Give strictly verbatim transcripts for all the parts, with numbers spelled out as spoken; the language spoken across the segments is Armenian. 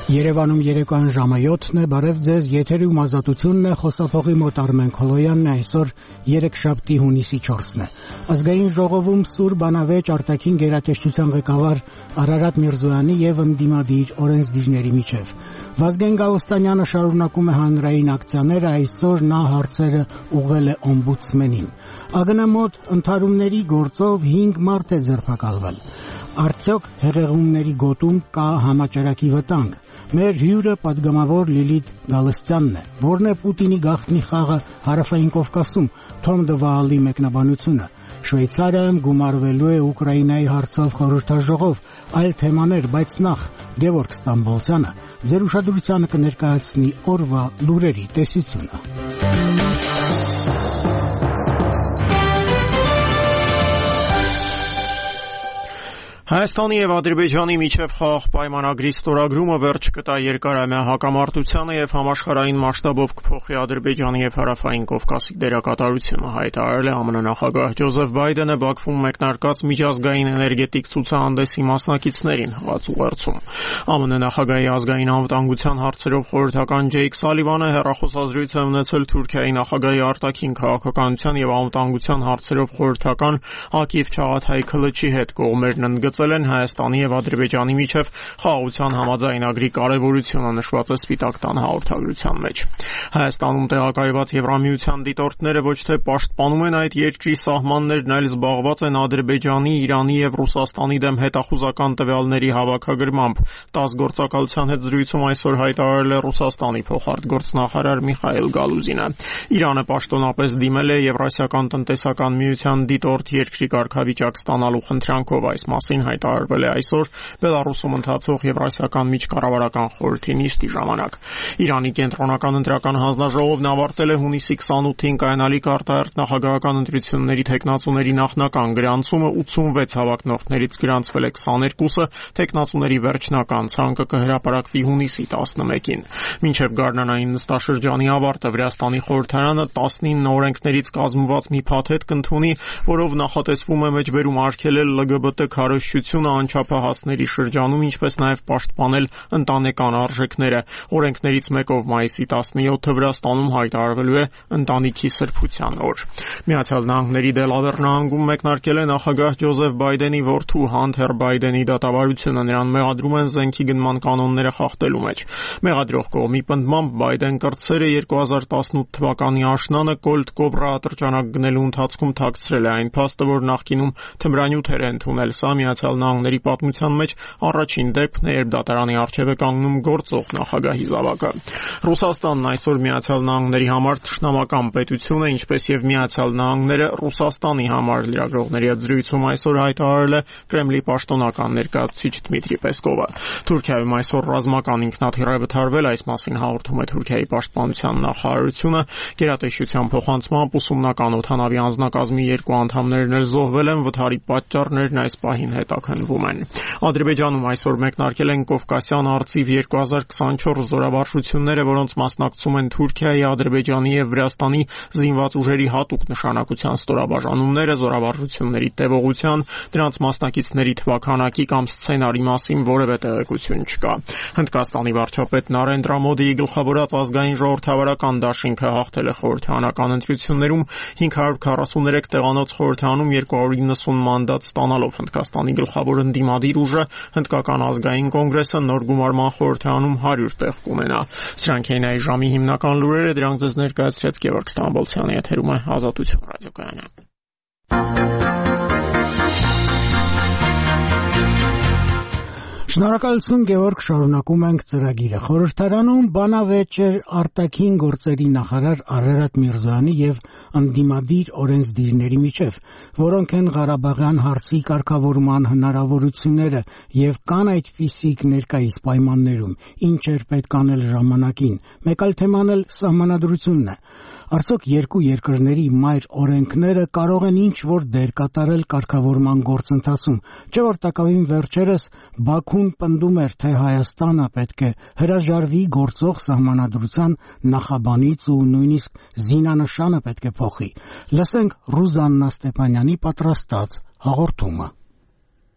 Երևանում երեկոյան ժամը յոթն է, բարև ձեզ, եթերում ազատությունն է, խոսափողի մոտ Արմեն Քոլոյանն է, այսօր երեքշաբթի հունիսի չորսն է։ Ազգային ժողովում Սուր բանավեճ արտաքին գերատեսչության ղեկավար Արարատ Միրզոյանի եւ ընդդիմադիր օրենսդիրների միջև։ Վազգեն Գալստանյանը շարունակում է հանրային ակցիաները, այսօր նա հարցերը ուղղել է օմբուդսմենին։ ԱԳՆ մոտ ընդհարումների գործով հինգ մարդ է ձերբակալվել։ Արդյոք հեղեղումների գոտում կա համաճարակի վտանգ։ Մեր հյուրը պատգամավոր Լիլիթ Գալստյանն է, որն է Պուտինի գաղտնի խաղը Հարավային Կովկասում, Թոմ դե Վաալի մեկնաբանությունը։ Շվեյցարիայում գումարվելու է Ուկրաինայի հարցով խորհրդաժողով, այլ թեմաներ, բայց նախ Գևորգ Ստամբոլցյանը ձեր ուշադրությանը կներկայացնի օրվա լուրերի տեսությունը։ Հայաստանի եւ Ադրբեջանի միջև խաղաղ պայմանագրի ստորագրումը վերջ կտա երկարամյա հակամարտությանը եւ համաշխարհային մասշտաբով կփոխի Ադրբեջանի եւ Հարավային Կովկասի դերակատարությունը, հայտարարել է ԱՄՆ նախագահ Ջոզեֆ Բայդենը Բաքվում մեկնարկած միջազգային էներգետիկ ցուցահանդեսի մասնակիցներին հղած ուղերձում։ ԱՄՆ նախագահի ազգային անվտանգության հարցերով խորհրդական Ջեյք Սալիվանը հեռախոսազրույց է ունեցել Թուրքիայի նախագահի արտաքին քաղաքականության եւ անվտանգության հարցերով խորհրդական Ակիվ Չաղաթայ Քլչի հետ, կողմերն ընդգծել են Հայաստանի եւ Ադրբեջանի միջև խաղաղության համաձայնագրի կարեւորությունը, նշված է Սպիտակ տան հաղորդագրության մեջ։ Հայաստանում տեղակայված Եվրամիության դիտորդները ոչ թե պաշտպանում են այդ երկրի սահմաններն, այլ զբաղված են Ադրբեջանի, Իրանի եւ Ռուսաստանի դեմ հետախուզական տվյալների հավաքագրմամբ։ ՏԱՍՍ գործակալության հետ զրույցում այսօր հայտարարել է Ռուսաստանի փոխարտգործնախարար Միխայիլ Գալուզինը։ Իրանը պաշտոնապես դիմել է Եվրասիական տնտեսական միության դիտորդ երկրի կարգավիճակ ստանալու խնդրանքով, այս մասին հայտարարվել է այսօր Բելարուսում ընթացող Եվրասիական միջկառավարական խորհրդի նիստի ժամանակ։ Իրանի կենտրոնական ընտրական հանձնաժողովն ավարտել է հունիսի քսանութին կայանալիք արտահերթ նախագահական ընտրությունների թեկնածուների նախնական գրանցումը, ութսունվեց հավակնորդներից գրանցվել է քսաներկուսը, թեկնածուների վերջնական ցանկը կհրապարակվի հունիսի տասնմեկին։ Մինչև գարնանային նստաշրջանի ավարտը Վրաստանի խորհրդարանը տասնինը օրենքներից կազմված մի փաթեթ կընդունի, որով նախատեսվում է մեջբերում արգելել L G B T քարոզչությունը անչափահասների շրջանում, ինչպես նաև պաշտպանել ընտանեկան արժեքները։ Օրենքներից մեկով մայիսի տասնյոթը Վրաստանում հայտարարվելու է ընտանիքի սրբության օր։ Միացյալ Նահանգների Դելավեր նահանգում մեկնարկել է նախագահ Ջոզեֆ Բայդենի որդու Հանթեր Բայդենի դատավարությունը, նրան մեղադրում են զենքի գնման կանոնները խախտելու մեջ։ Մեղադրող կողմի պնդմամբ Բայդեն կրտսեր է երկու հազար տասնութ թվականի աշնանը Colt Cobra ատրճանակ գնելու ընթացքում թաքցրել է այն փաստը, որ նախկինում թմրանյութեր է ընդունել։ Սա Միացյալ Նահանգների պատմության մեջ առաջին դեպքն է, երբ դատարանի առջև է կանգնում գործող նախագահի զավակը։ Ռուսաստանն այսօր Միացյալ Նահանգների համար թշնամական պետություն է, ինչպես եւ Միացյալ Նահանգները Ռուսաստանի համար, լրագրողների հետ զրույցում այսօր հայտարարել է Կրեմլի պաշտոնական ներկայացուցիչ Դմիտրի Պեսկովը։ Թուրքիայում այսօր ռազմական ինքնաթիռ է վթարվել, այս մասին հաղորդում է Թուրքիայի պաշտպանության նախարարությունը։ Գերատեսչության փոխանցմամբ ուսումնական օդանավի անձնակազմի երկու անդամներն էլ զոհվել են, վթարի պատճառներն այս պահին հետաքննվում են։ Ադրբեջանում այսօր մեկնարկել են Կովկասյան արծիվ երկու հազար քսանչորս զորավարժությունները, որոնց մասնակցում են Թուրքիայի, Ադրբեջանի եւ Վրաստանի զինված ուժերի հատուկ նշանակության ստորաբաժանումները, զորավարժությունների տևողության, դրանց մասնակիցների թվաքանակի կամ սցենարի մասին որևէ տեղեկություն չկա։ Հնդկաստանի վարչապետ Նարենդրա Մոդիի գլխավորած ազգային ժողովրդավարական դաշինքը հաղթել է խորհրդարանական ընտրություններում հինգ հարյուր քառասուներեք տեղանոց խորհրդարանում երկու հարյուր իննսուն մանդատ ստանալով։ Հնդկաստանի գլխավոր ընդդիմադիր ուժը Հնդկական ազգային կոնգրեսը նոր գումարման խորհրդարանում հարյուր տեղ կունենա։ Սրանք էին այս ժամի հիմնական լուրերը, դրանք ձեզ ներկայացրեց Գևորգ Ստամբոլցյանը, եթերում է Ազատություն ռադիոկայանը։ Շնորհակալություն Գևորգ, շարունակում ենք ծրագիրը։ Խորհրդարանում բանավեճ էր արտաքին գործերի նախարար Արարատ Միրզոյանի եւ ընդդիմադիր օրենսդիրների միջև, որոնք են Ղարաբաղյան հարցի կարգավորման հնարավորությունները եւ կան այդպիսիք ներկայիս պայմաններում, ինչ էր պետք անել ժամանակին։ Մեկ այլ թեման էլ սահմանադրությունն է։ Արդյոք երկու երկրների մայր օրենքները կարող են ինչ-որ դեր կատարել կարգավորման գործընթացում, չէ՞ որ տակավին վերջերս Բաքուն պնդում էր, թե Հայաստանը պետք է հրաժարվի գործող սահմանադրության նախաբանից ու նույնիսկ զինանշանը պետք է փոխի։ Լսենք Ռուզաննա Ստեփանյանի պատրաստած հաղորդումը։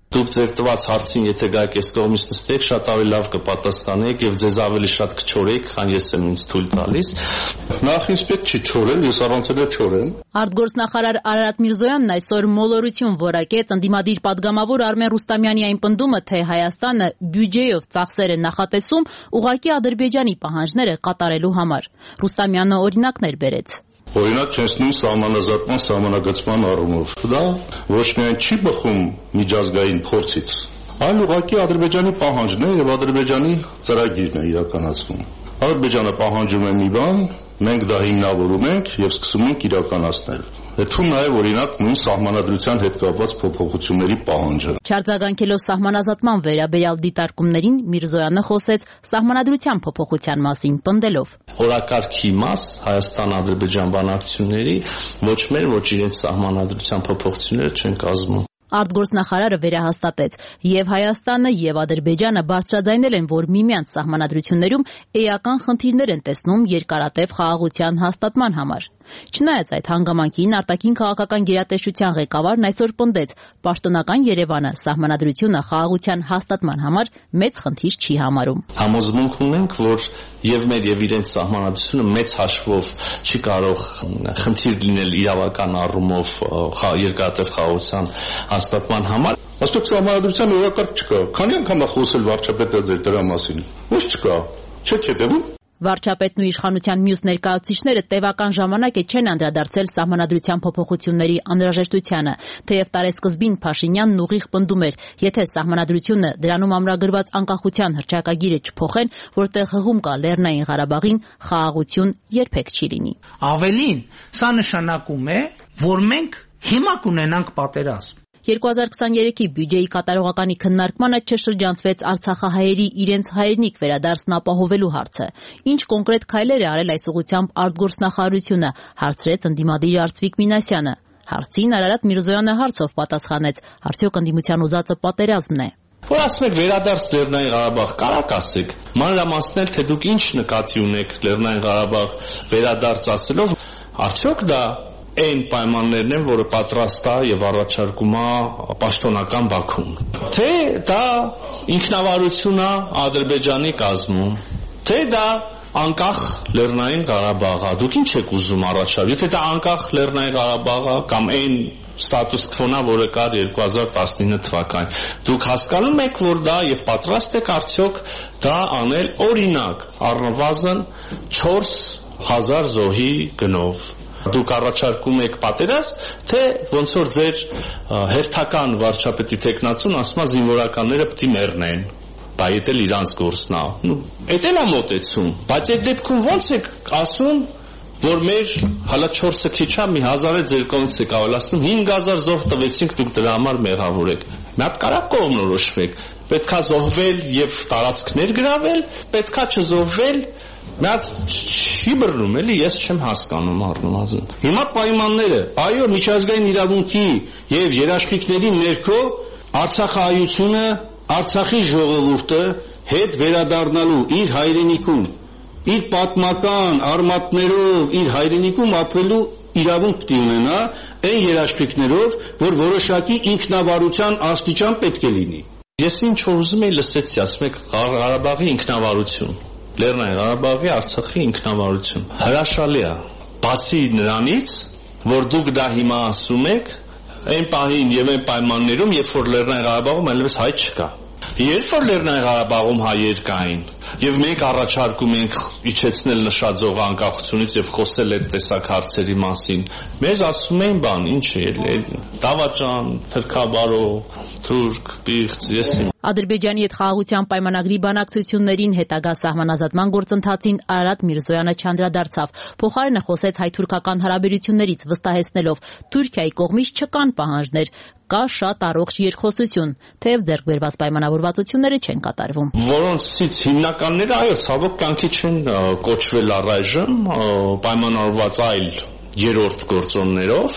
Դուք ձեր տված հարցին եթե գայք այս կողմից նստեք, շատ ավելի լավ կպատասխանեք եւ ձեզ ավելի շատ կչորեք, քան ես եմ ինձ թույլ տալիս։ Նախ ինձ պետք չի չորել, ես առանց էլ չորեմ։ Արտգործնախարար Արարատ Միրզոյանն այսօր մոլորություն որակեց ընդդիմադիր падգամավոր Արմեն Ռուստամյանի այն պնդումը, թե Հայաստանը բյուջեով ծախսեր է նախատեսում ուղղակի Ադրբեջանի պահանջները կատարելու համար։ Ռուստամյանը օրինակներ բերեց։ Օրինակ, հենց նույն սահմանազատման սահմանագծման առումով դա ոչ միայն չի բխում միջազգային փորձից, այլ ուղղակի Ադրբեջանի պահանջն է եւ Ադրբեջանի ծրագիրն է իրականացվում։ Ադրբեջանը պահանջում է մի բան, մենք դա հիմնավորում ենք եւ սկսում ենք իրականացնել։ Հետո նաեւ օրինակ նույն սահմանադրության հետ կապված փոփոխությունների պահանջը։ Չարձագանքելով սահմանազատման վերաբերյալ դիտարկումներին Միրզոյանը խոսեց սահմանադրության փոփոխության մասին, պնդելով. Օրակարգի մաս Հայաստան-Ադրբեջան բանակցությունների ոչ մեր, ոչ իրենց սահմանադրության փոփոխությունները չեն կազմում։ Արտգործնախարարը վերահաստատեց. եւ Հայաստանը եւ Ադրբեջանը բարձրաձայնել են, որ միմյանց սահմանադրություններում էական խնդիրներ են տեսնում երկարատև խաղաղության հաստատման համար։ Չնայած այդ հանգամանքին արտաքին քաղաքական գերատեսչության ղեկավարն այսօր պնդեց. պաշտոնական Երևանը սահմանադրությունը խաղաղության հաստատման համար մեծ խնդիր չի համարում։ Համոզմունք ունենք, որ եւ մեր եւ իրենց սահմանադրությունը մեծ հաշվով չի կարող խնդիր լինել իրավական առումով երկարատև խաղաղության հաստատման համար։ Աստուծո սահմանադրության օրակարգ չկա։ Քանի անգամ է խոսել վարչապետը ձեր դրա մասին։ Ոչ չկա։ Չեք հետևում։ Վարչապետն ու իշխանության մյուս ներկայացուցիչները տևական ժամանակ է չեն անդրադարձել սահմանադրության փոփոխությունների անհրաժեշտությանը, թեև տարեսկզբին Փաշինյանն ուղիղ պնդում էր, եթե սահմանադրությունը դրանում ամրագրված անկախության հռչակագիրը չփոխեն, որտեղ հղում կա Լեռնային Ղարաբաղին, խաղաղություն երբեք չի լինի։ Ավելին, սա նշանակում է, որ մենք հիմա կունենանք պատերազմ։ երկու հազար քսաներեքի բյուջեի կատարողականի քննարկմանը չշրջանցվեց արցախահայերի իրենց հայրենիք վերադարձն ապահովելու հարցը։ Ինչ կոնկրետ քայլեր է արել այս ուղղությամբ արտգործնախարարությունը, հարցրեց ընդդիմադիր Արծվիկ Մինասյանը։ Հարցին Արարատ Միրզոյանը հարցով պատասխանեց. արդյոք ընդդիմության ուզածը պատերազմն է։ Որ ասում եք վերադարձ Լեռնային Ղարաբաղ, կարակ ասեք, մանրամասնել, թե դուք ինչ նկատի ունեք Լեռնային Ղարաբաղ վերադարձ ասելով, արդյոք դա այն պայմաններն են, որը պատրաստ է եւ առաջարկում է պաշտոնական Բաքուն։ Թե դա ինքնավարություն է Ադրբեջանի կազմում, թե դա անկախ Լեռնային Ղարաբաղը։ Դուք ինչ եք ուզում առաջարկել։ Եթե դա անկախ Լեռնային Ղարաբաղը կամ այն ստատուս քվոնա, որը կար երկու հազար տասնինը թվականին, դուք հասկանում եք, որ դա եւ պատրաստ եք արդյոք դա անել օրինակ առնվազն չորս հազար զոհի գնով։ Դուք առաջարկում եք պատերազմ, թե ոնց որ ձեր հերթական վարչապետի տեխնացուն ասում է զինվորականները պետք է մեռնեն։ Դա եթել իրանց գործն է։ Էդ էլ է մոտեցում, բայց այդ դեպքում ոնց եք ասում, որ մեր հալա չորսը քիչ է, մի հազար է ձեր կողմից եք ավելացնում, հինգ հազար զոհ տվեցինք, դուք դրա համար մեղավոր եք։ Մի հատ կարա կողմնորոշվեք։ Պետքա զոհվել եւ տարածքներ գրավել, պետքա չզոհվել։ Մի հատ չի բռնում, էլի ես չեմ հասկանում առնվազն։ Հիմա պայմանները, այո, միջազգային իրավունքի եւ երաշխիքների ներքո Արցախահայությունը, Արցախի ժողովուրդը հետ վերադառնալու իր հայրենիքում, իր պատմական արմատներով իր հայրենիքում ապրելու իրավունք պետք է ունենա, այն երաշխիքներով, որ որոշակի ինքնավարության աստիճան պետք է լինի։ Ես ինչ որ ուզում եի լսեցի, ասում եք Ղարաբաղի ինքնավարություն, Լեռնային Ղարաբաղի, Արցախի ինքնավարություն։ Հրաշալի է։ Բացի նրանից, որ դուք դա հիմա ասում եք, այն պահին եւ այն պայմաններում, երբ որ Լեռնային Ղարաբաղում այլևս հայ չկա։ Երբ որ Լեռնային Ղարաբաղում հայեր կային, եւ մենք առաջարկում ենք իջեցնել նշաձող անկախությունից եւ խոսել այդ տեսակ հարցերի մասին, մեզ ասում էին բան, ինչ է, դավաճան, թրքաբարո, թուրք, պիղծ, ես իմ։ Ադրբեջանի հետ խաղաղության պայմանագրի բանակցություններին հետագա սահմանազատման գործընթացին Արարատ Միրզոյանը չանդրադարձավ։ Փոխարենը խոսեց հայ-թուրքական հարաբերություններից, վստահեցնելով Թուրքիայի կողմից չկան պահանջներ, կա շատ առողջ երկխոսություն, թեև ձեռք բերված պայմանավորվածությունները չեն կատարվում։ Որոնցից հիմնականները, այո, ցավոք կյանքի չեն կոչվել առայժմ, պայմանավորված այլ երրորդ գործոններով,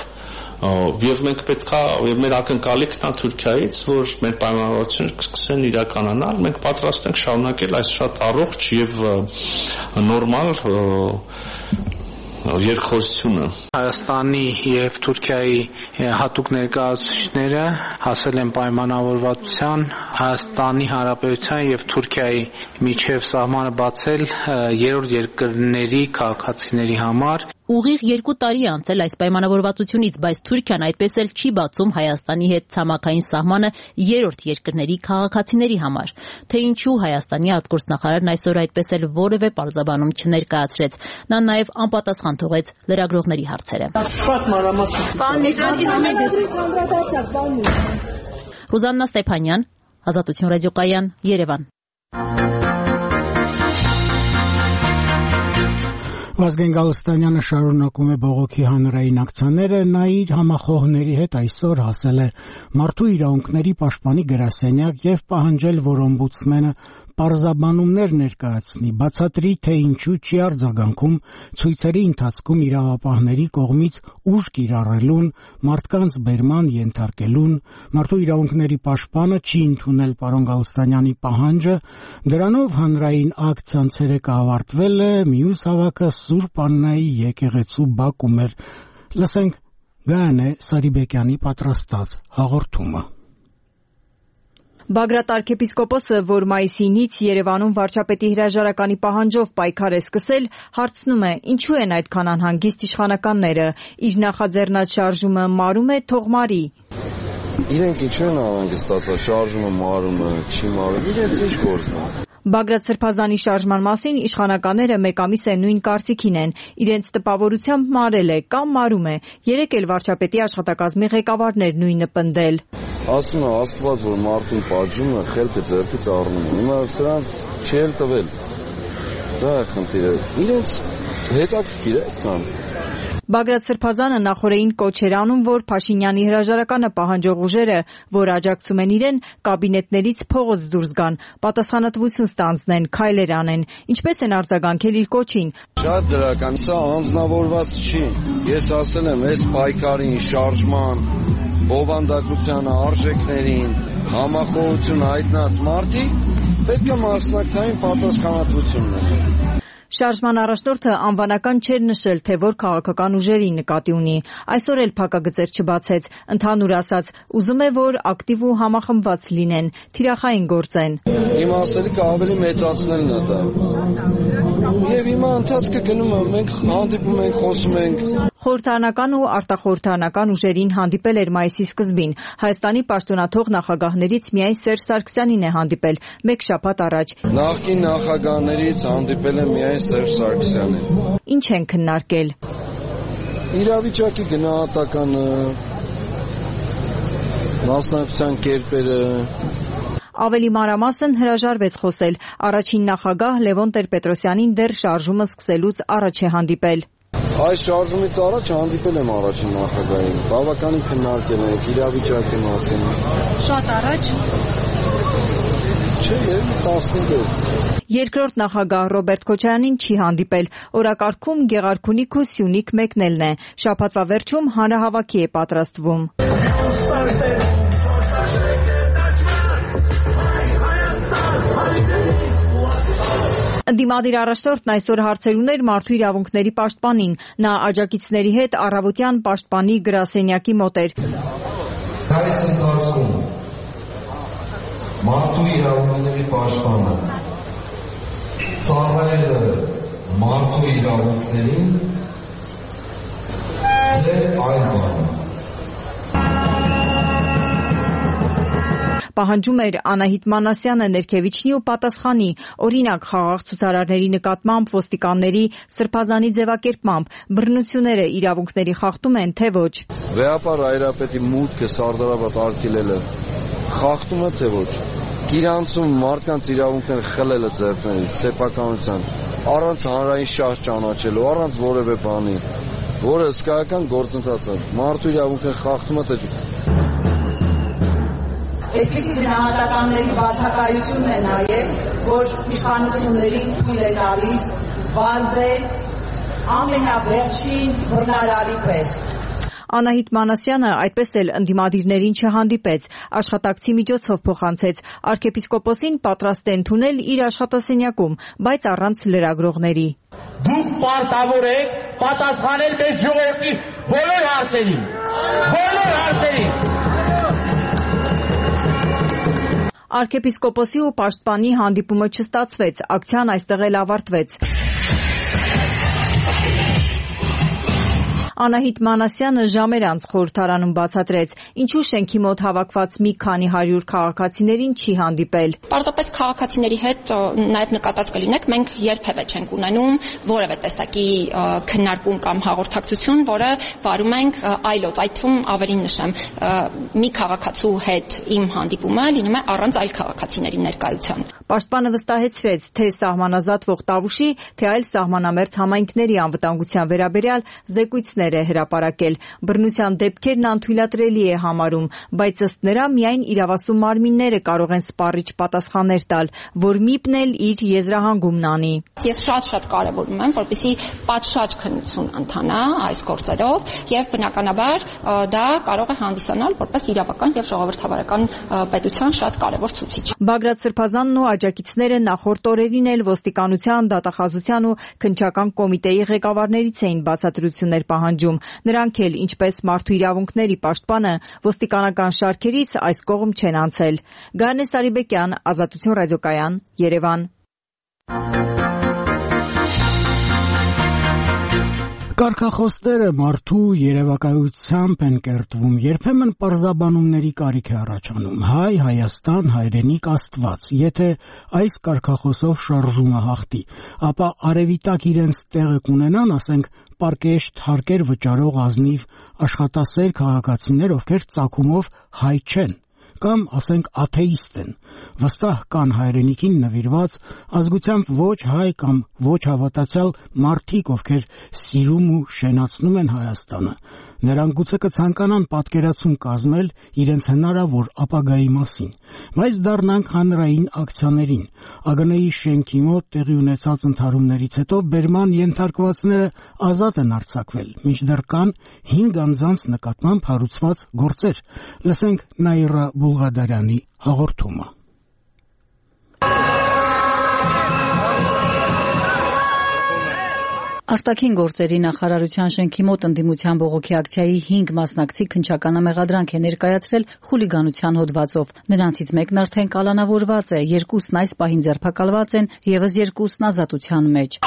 եւ մենք պետքա եւ մեր ակնկալիքն է Թուրքիայից, որ մեր պայմանավորվածությունները կսկսեն իրականանալ, մենք պատրաստ ենք շարունակել այս շատ առողջ եւ նորմալ երկխոսությունը։ Հայաստանի եւ Թուրքիայի հատուկ ներկայացուցիչները հասել են պայմանավորվածության Հայաստանի Հանրապետության եւ Թուրքիայի միջև սահմանը բացել երրորդ երկրների քաղաքացիների համար։ Ուղիղ երկու տարի է անցել այս պայմանավորվածությունից, բայց Թուրքիան այդպես էլ չի բացում Հայաստանի հետ ցամաքային սահմանը երրորդ երկրների քաղաքացիների համար։ Թե ինչու Հայաստանի արտգործնախարարն այսօր այդպես էլ որևէ պարզաբանում չներկայացրեց։ Նա նաև անպատասխան թողեց լրագրողների հարցերը։ Ռուզաննա Ստեփանյան, Ազատություն ռադիոկայան, Երևան։ Վազգեն Գալստանյանը շարունակում է բողոքի հանրային ակցիաները, նա իր համախոհների հետ այսօր հասել է մարդու իրավունքների պաշտպանի գրասենյակ եւ պահանջել, որ օմբուդսմենը պարզաբանումներ ներկայացնի, բացատրի, թե ինչու չի արձագանքում ցույցերի ընթացքում իրավապահների կողմից ուժ կիրառելուն, մարդկանց բերման ենթարկելուն, մարդու իրավունքների պաշտպանը չի ընդունել պարոն Գալստանյանի պահանջը, դրանով հանրային ակցիան ցերեկը ավարտվել է, մյուս հավաքը Սուրբ Աննայի եկեղեցու բակում էր։ Լսենք Գայանե Սարիբեկյանի պատրաստած հաղորդումը։ Բագրատ arczepiskopos-ը, որ մայիսի ինից Երևանում վարչապետի հրաժարականի պահանջով պայքար է սկսել, հարցնում է, ինչու են այդքան անհանգիստ իշխանականները, իր նախաձեռնած շարժումը մարում է, թող մարի։ Իրենք ինչու են անհանգստացած, շարժումը մարում է, չի մարում, իրենց ինչ գործն է։ Բագրատ Սրբազանի շարժման մասին իշխանականները մեկ ամիս է նույն կարծիքին են, իրենց տպավորությամբ մարել է կամ մարում է, երեկ էլ վարչապետի աշխատակազմի ղեկավարն էր նույնը պնդել։ Ասում է Աստված, որ մարդուն պատժում է, խելքը ձեռքից առնում է, հիմա սրանց չի էլ տվել, դա է խնդիրը, իրենց հետաքրքիր է այդքան։ Բագրատ Սրբազանը նախորդին կոչ էր անում, որ Փաշինյանի հրաժարականը պահանջող ուժերը, որ աջակցում են իրեն, կաբինետներից փողոց դուրս գան, պատասխանատվություն ստանձնեն, քայլեր անեն, ինչպես են արձագանքել իր կոչին։ Շատ դրական, սա անձնավորված չի։ Ես ասել եմ, այս պայքարին, շարժման, բովանդակության արժեքներին, համախոհություն հայտնած մարդիկ պետք է մասնակցային պատասխանատվություն ունենան։ Շարժման առաջնորդը անվանական չէր նշել, թե որ քաղաքական ուժերի նկատի ունի։ Այսօր էլ փակագծեր չբացեց, ընդհանուր ասած, ուզում է, որ ակտիվ ու համախմբված լինեն, թիրախային գործեն։ Իմ ասելիքը ավելի մեծացնելն է դա։ Եվ հիմա ընթացքը գնում է, մենք հանդիպում ենք, խոսում ենք։ Խորհրդարանական ու արտախորհրդարանական ուժերին հանդիպել էր մայիսի սկզբին։ Հայաստանի պաշտոնաթող նախագահներից միայն Սերժ Սարգսյանին է հանդիպել մեկ շաբաթ առաջ։ Նախկին նախագահներից հանդիպել է միայն Սերժ Սարգսյանին։ Ինչ են քննարկել։ Իրավիճակի գնահատականը, մասնակցության կերպերը։ Ավելի մանրամասն հրաժարվեց խոսել։ Առաջին նախագահ Լևոն Տեր-Պետրոսյանին դեռ շարժումը սկսելուց առաջ է հանդիպել։ Այս շարժումից առաջ հանդիպել եմ առաջին նախագահին, բավականին քննարկել ենք իրավիճակի մասին։ Շատ առաջ։ Չէ, տասնհինգ։ Երկրորդ նախագահ Ռոբերտ Քոչարյանին չի հանդիպել։ Օրակարգում Գեղարքունիք ու Սյունիք մեկնելն է։ Շաբաթվա վերջում հանրահավաքի է պատրաստվում։ Ընդդիմադիր առաջնորդն այսօր հարցեր ուներ մարդու իրավունքների պաշտպանին։ Նա աջակիցների հետ առավոտյան պաշտպանի գրասենյակի մոտ էր։ Այս ընթացքում մարդու իրավունքների պաշտպանը ծառայել մարդու իրավունքներին թե այլ բան։ Պահանջում էր Անահիտ Մանասյանը ներքևիչնի ու պատասխանի, օրինակ խաղաղ ցուցարարների նկատմամբ ոստիկանների Սրբազանի ձևակերպմամբ բռնությունները իրավունքների խախտում են, թե ոչ։ Վեհապար Այրապետի մուտքը Սարդարապատ արգելելը խախտում է, թե ոչ։ Գիրանցում մարդկանց իրավունքները խլելը ձեռքներից, սեփականության, առանց հանրային շահ ճանաչելու, առանց որևէ բանի, որը հսկայական գործընթաց է։ Մարդու իրավունքները խախտում է, թե ոչ։ Այսպիսի գնահատականների բացակայությունն է նաև, որ իշխանություններին թույլ է տալիս վարվել ամենավերջին բռնարարի պես։ Անահիտ Մանասյանը այդպես էլ ընդդիմադիրներին չհանդիպեց, աշխատակցի միջոցով փոխանցեց, arczepiskopos-ին պատրաստ է ընդունել իր աշխատասենյակում, բայց առանց լրագրողների։ դուք պարտավոր եք պատասխանել մեզ ժողովրդի բոլոր հարցերին, բոլոր հարցերին։ Արքեպիսկոպոսի ու պաշտպանի հանդիպումը չստացվեց, ակցիան այստեղ էլ ավարտվեց։ Անահիտ Մանասյանը ժամեր անց խորհրդարանում բացատրեց, ինչու շենքի մոտ հավաքված մի քանի հարյուր քաղաքացիներին չի հանդիպել։ Պարզապես քաղաքացիների հետ նաև նկատած կլինեք, մենք երբևէ չենք ունենում որևէ տեսակի քննարկում կամ հաղորդակցություն, որը վարում ենք այլոց, այդ թվում ավելին նշեմ, մի քաղաքացու հետ իմ հանդիպումը լինում է առանց այլ քաղաքացիների ներկայության։ Պաշտպանը վստահեցրեց, թե սահմանազատվող Տավուշի, թե այլ սահմանամերձ համայնքների անվտանգության վերաբերյալ զեկույցներ է հրապարակել։ Բռնության դեպքերն անթույլատրելի է համարում, բայց ըստ նրա միայն իրավասու մարմինները կարող են սպառիչ պատասխաններ տալ, որ ՄԻՊ-ն էլ իր եզրահանգումն անի։ Ես շատ-շատ կարևորում եմ, որպեսզի պատշաճ քննություն ընթանա այս գործերով եւ բնականաբար դա կարող է հանդիսանալ որպես իրավական եւ ժողովրդավարական պետության շատ կարևոր ցուցիչ։ Բագրատ Սրբազանն ու աջակիցները նախորդ օրերին էլ ոստիկանության, դատախազության ու քննչական կոմիտեի ղեկավարներից էին բացատրություններ պահանջում։ Նրանք էլ, ինչպես մարդու իրավունքների պաշտպանը, ոստիկանական շարքերից այս կողմ չեն անցել։ Գայանե Սարիբեկյան, Ազատություն ռադիոկայան, Երևան։ Կարգախոսները մարդու երևակայությամբ են կերտվում, երբեմն պարզաբանումների կարիք է առաջանում։ Հայ, Հայաստան, հայրենիք, Աստված։ Եթե այս կարգախոսով շարժումը հաղթի, ապա արևիտակ իրենց տեղը կունենան, ասենք, պարկեշտ հարկեր վճարող ազնիվ աշխատասեր քաղաքացիներ, ովքեր ծագումով հայ չեն, կամ ասենք աթեիստ են, վստահ կան հայրենիքին նվիրված, ազգությամբ ոչ հայ կամ ոչ հավատացյալ մարդիկ, ովքեր սիրում ու շենացնում են Հայաստանը։ Նրանք գուցե կցանկանան պատկերացում կազմել իրենց հնարավոր ապագայի մասին, բայց դառնանք հանրային ակցիաներին։ ԱԳՆ-ի շենքի մոտ տեղի ունեցած ընդհարումներից հետո բերման ենթարկվածները ազատ են արձակվել, մինչդեռ կան հինգ անձանց նկատմամբ հարուցված գործեր։ Լսենք Նաիրա Բուլղադարյանի հաղորդումը։ Արտաքին գործերի նախարարության շենքի մոտ ընդդիմության բողոքի ակցիայի հինգ մասնակցի քննչական մեղադրանք է ներկայացրել խուլիգանության հոդվածով։ Նրանցից մեկն արդեն կալանավորված է, երկուսն այս պահին ձերբակալված են, ևս երկուսն ազատության մեջ։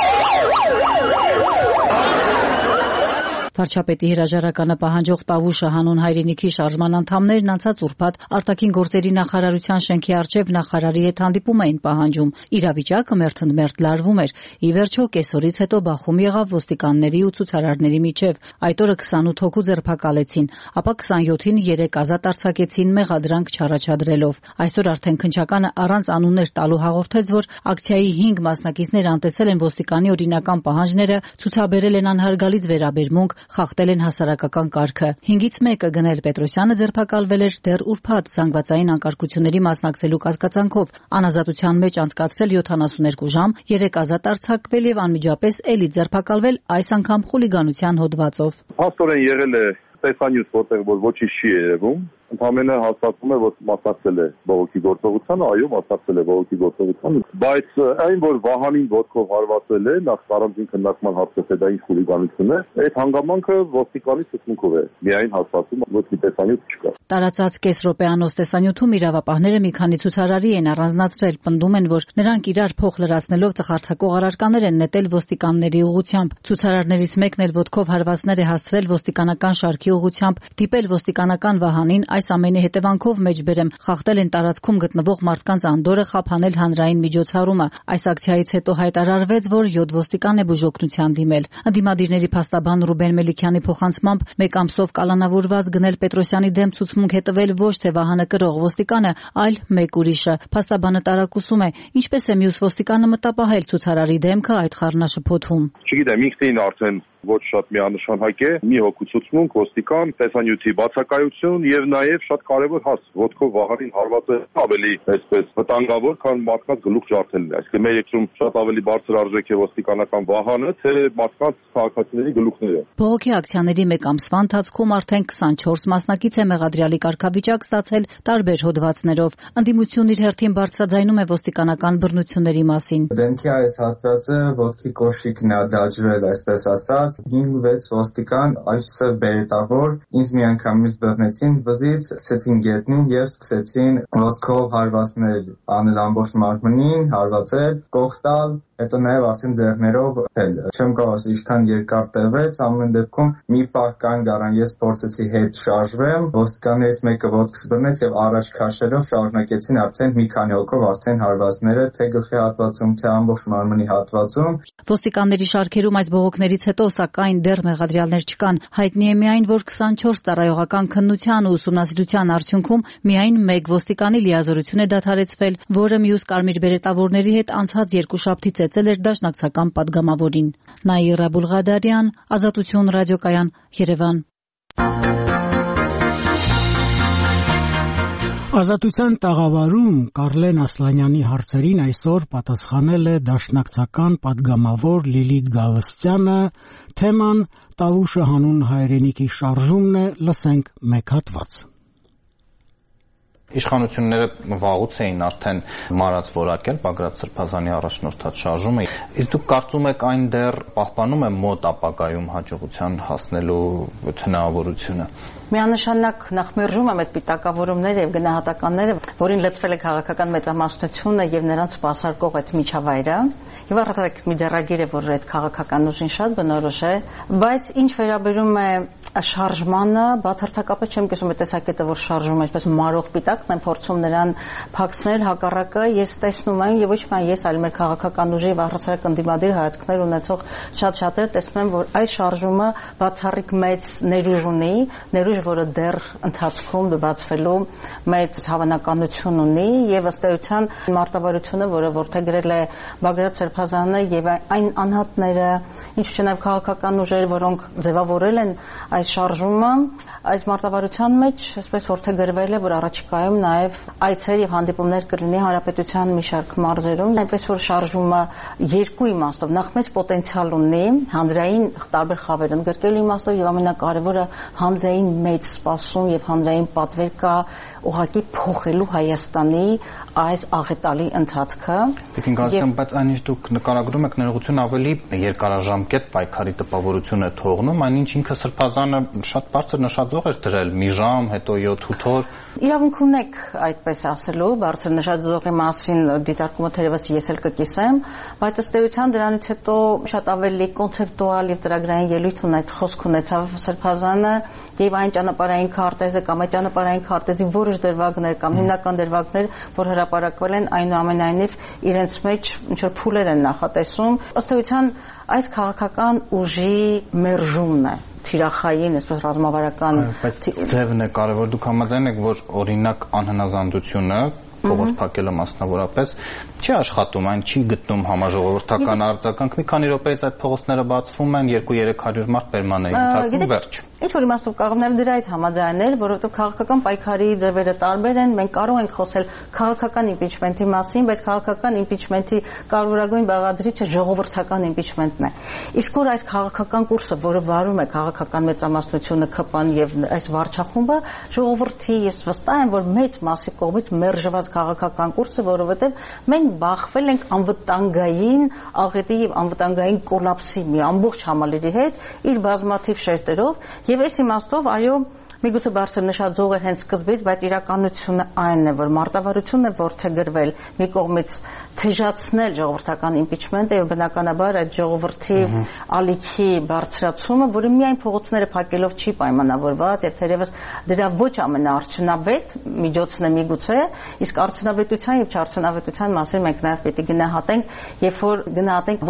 Վարչապետի հրաժարականը պահանջող Տավուշը հանուն հայրենիքի շարժման անդամներն անցած ուրբաթ արտաքին գործերի նախարարության շենքի առջև նախարարի հետ հանդիպում էին պահանջում։ Իրավիճակը մերթընդմերթ լարվում էր։ Ի վերջո կեսօրից հետո բախում եղավ ոստիկանների ու ցուցարարների միջև։ Այդ օրը քսանութ հոգու ձերբակալեցին, ապա քսանյոթին երեք ազատ արձակեցին մեղադրանք չառաջադրելով։ Այսօր արդեն քննչականը առանց անուններ տալու հաղորդեց, որ ակցիայի հինգ մասնակիցներ անտեսել են ոստիկանի օրինական պահանջները, ցուցաբերել են անհարգալից վերաբերմունք, խախտել են հասարակական կարգը։ Հինգից մեկը Գնել Պետրոսյանը ձերբակալվել էր դեռ ուրբաթ զանգվածային անկարգությունների մասնակցելու կասկածանքով, անազատության մեջ անցկացրել յոթանասունյոթ ժամ, երեք ազատ արձակվել եւ անմիջապես էլի ձերբակալվել, այս անգամ խուլիգանության հոդվածով։ Փաստորեն եղել է տեսանյութ, որտեղ որ ոչինչ չի երևում, ընդհանրապես հաստատվում է, որ մասնակցել է բողոքի գործողությանը, այո, մասնակցել է բողոքի գործողությանը, բայց այն, որ Վահանին ոտքով հարվածել է, նախ առանձին քննարկման հարցը թե դա ինչ խուլիգանություն է, այդ հանգամանքը ոստիկանի ցուցմունքով է միայն հաստատվում, ոչ մի տեսանյութ չկա։ Տարածած կես րոպեանոց տեսանյութում իրավապահները մի քանի ցուցարարի են առանձնացրել, պնդում են, որ նրանք իրար փող լրացնելով ծխարցակող առարկաներ են նետել ոստիկանների ուղղությամբ։ Ցուցարարներից մեկն էլ ոտքով հարվածներ է հասցրել ոստիկանական շարքի ուղղությամբ, դիպել ոստիկանական Վահանին, այս ամենի հետևանքով մեջբերեմ խախտել են տարածքում գտնվող մարդկանց անդորը, խափանել հանրային միջոցառումը։ Այս ակցիայից հետո հայտարարվեց, որ յոթ ոստիկան է բուժօգնության դիմել։ Ընդդիմադիրների փաստաբան Ռուբեն Մելիքյանի փոխանցմամբ մեկ ամսով կալանավորված Գնել Պետրոսյանի դեմ ցուցմունք է տվել ոչ թե Վահանը կրող ոստիկանը, այլ մեկ ուրիշը։ Փաստաբանը տարակուսում է, ինչպես է մյուս ոստիկանը մտապահել ցուցարարի դեմքը այդ խառնաշփոթում։ Չգիտեմ, ինքնին արդեն ոչ շատ միանշանակ է, մի հոգու ցուցմունք, ոստիկան, տեսանյութի բացակայություն եւ նաեւ շատ կարեւոր հարց, ոտքով վահանին հարվածը ավելի այսպես վտանգավոր, քան մարդկանց գլուխ ջարդելն է։ Այսինքն մեր երկրում շատ ավելի բարձր արժեք է ոստիկանական վահանը, թե մարդկանց քաղաքացիների գլուխները։ Բողոքի ակցիաների մեկ ամսվա ընթացքում արդեն քսանչորս մասնակից է մեղադրյալի կարգավիճակ ստացել տարբեր հոդվածներով։ Ընդդիմությունն իր հերթին բարձրաձայնում է ոստիկանական բռնությունների մասին։ Դեմքի այս հատվածը ոտքի կոշիկն է դաջրել, այսպես ասած, հինգ-վեց ոստիկան այսը բերետավոր ինձ միանգամից բռնեցին վզից, սկսեցին գետնին եւ սկսեցին ոտքով հարվածներ անել ամբողջ մարմնին, հարվածել, կողտալ, հետո նաև արդեն ձեռներով էլ չեմ կարող ինչքան երկար տևեց, ամեն դեպքում մի պահ կանգ առան, ես փորձեցի հետ շարժվեմ, ոստիկաններից մեկը ոտքս բռնեց եւ առաջ քաշելով շարունակեցին արդեն մի քանի հոգով արդեն հարվածները թե գլխի հատվածում, թե ամբողջ մարմնի հատվածում։ Ոստիկանների շարքերում այս բողոքներից հետո սակայն դեռ մեղադրյալներ չկան։ Հայտնի է միայն, որ քսանչորս ծառայողական քննության ու ուսումնասիրության արդյունքում միայն մեկ ոստիկանի լիազորություն է դադարեցվել, որը մյուս կարմիր բերետավորների հետ անցած երկուշաբթի ծեծել էր դաշնակցական պատգամավորին։ Նաիրա Բուլղադարյան, Ազատություն ռադիոկայան, Երևան։ Ազատության տաղավարում Կարլեն Ասլանյանի հարցերին այսօր պատասխանել է դաշնակցական պատգամավոր Լիլիթ Գալստյանը, թեման Տավուշը հանուն հայրենիքի շարժումն է, լսենք մեկ հատված։ Իշխանությունները վաղուց էին արդեն մարած որակել Բագրատ Սրբազանի առաջնորդած շարժումը։ Իսկ դուք կարծում եք այն դեռ պահպանում է մոտ ապագայում հաջողության հասնելու հնարավորությունը։ Միանշանակ նախ մերժում եմ այդ պիտակավորումները եւ գնահատականները, որին լծվել է քաղաքական մեծամասնությունը եւ նրանց սպասարկող այդ միջավայրը, եւ առհասարակ մի ձեռագիր է, որ այդ քաղաքական ուժին շատ բնորոշ է, բայց ինչ վերաբերում է շարժմանը, բացարձակապես չեմ կիսում այդ տեսակետը, որ շարժումը այսպես մարող պիտակն են փորձում նրան փակցնել, հակառակը ես տեսնում եմ եւ ոչ միայն ես, այլ մեր քաղաքական ուժի առհասարակ ընդդիմադիր հայացքներ ունեցող շատ շատեր տեսնում են, որ այս շարժումը բացառիկ մեծ ներուժ ունի, ներուժ որը դեռ ընթացքում բացվելու մեծ հավանականություն ունի եւ ըստ էության մարտավարությունը, որը որդեգրել է Բագրատ Սրբազանը եւ այն անհատները, ինչու՞ նաեւ քաղաքական ուժեր, որոնք ձևավորել են այս շարժումը, այս մարտավարության մեջ այսպես որդեգրվել է, որ առաջիկայում նաեւ այցեր եւ հանդիպումներ կլինի հանրապետության մի շարք մարզերում, այնպես որ շարժումը երկու իմաստով, նախ մեծ պոտենցիալ ունի հանրային տարբեր խավեր ընդգրկելու իմաստով եւ ամենակարևորը հանրային մեծ սպասում եւ հանրային պատվեր կա ուղղակի փոխելու Հայաստանի այս աղետալի ընթացքը։ Տիկին Գալստյան, բայց այնինչ դուք նկարագրում եք ներողություն ավելի երկարաժամկետ պայքարի տպավորություն է թողնում, այնինչ ինքը Սրբազանը շատ բարձր նշաձող էր դրել՝ մի ժամ, հետո յոթ-ութ օր։ Իրավունք ունեք այդպես ասելու, բարձր նշաձողի մասին դիտարկումը թերևս ես էլ կկիսեմ, բայց ըստ էության դրանից հետո շատ ավելի կոնցեպտուալ եւ ծրագրային ելույթ ունեց, խոսք ունեցավ Սրբազանը եւ այն ճանապարհային քարտեզը կամ այդ ճանապարհային քարտեզի որոշ դրվագներ կամ հիմնական դրվագներ, որ հրապարակվել են, այնուամենայնիվ իրենց մեջ ինչ որ փուլեր են նախատեսում։ Ըստ էության այս քաղաքական ուժի մերժումն է թիրախային, այսպես ռազմավարական ձևն է կարևոր։ Դուք համաձայն եք, որ օրինակ անհնազանդությունը փողոց փակելը մասնավորապես չի աշխատում, այն չի գտնում համաժողովրդական արձագանք։ Մի քանի րոպեից այդ փողոցները բացվում են, երկու-երեք հարյուր մարդ պերման է ընդհատվում, վերջ։ Ինչ որ իմաստով կարող եմ դրա այդ համաձայնել, որովհետև քաղաքական պայքարի ձևերը տարբեր են, մենք կարող ենք խոսել քաղաքական իմպիչմենտի մասին, բայց քաղաքական իմպիչմենտի կարևորագույն բաղադրիչը ժողովրդական իմպիչմենտն է։ Իսկ որ այս քաղաքական կուրսը, որը վարում է քաղաքական մեծամասնությունը, ՔՊ-ն եւ այս վարչախումբը, ժողովրդի ես վստահ եմ, որ մեծ մասի կողմից մերժված քաղաքական կուրսը, որովհետև մենք բախվել ենք անվտանգային աղետի եւ անվտանգային կոլապսի մի ամբողջ համալիրի հետ իր բազմաթիվ շերտերով եւ այս իմաստով այո միգուցե բարձր նշաձող է հենց սկզբից, բայց իրականությունը այն է, որ մարտավարությունն է որդեգրվել մի կողմից թեժացնել ժողովրդական իմպիչմենտը եւ բնականաբար այդ ժողովրդի ալիքի բարձրացումը, որը միայն փողոցները փակելով չի պայմանավորված եւ թերևս դրա ոչ ամենաարդյունավետ միջոցն է միգուցե, իսկ արդյունավետության եւ չարդյունավետության մասին մենք նաեւ պետք է գնահատենք, երբ որ գնահատենք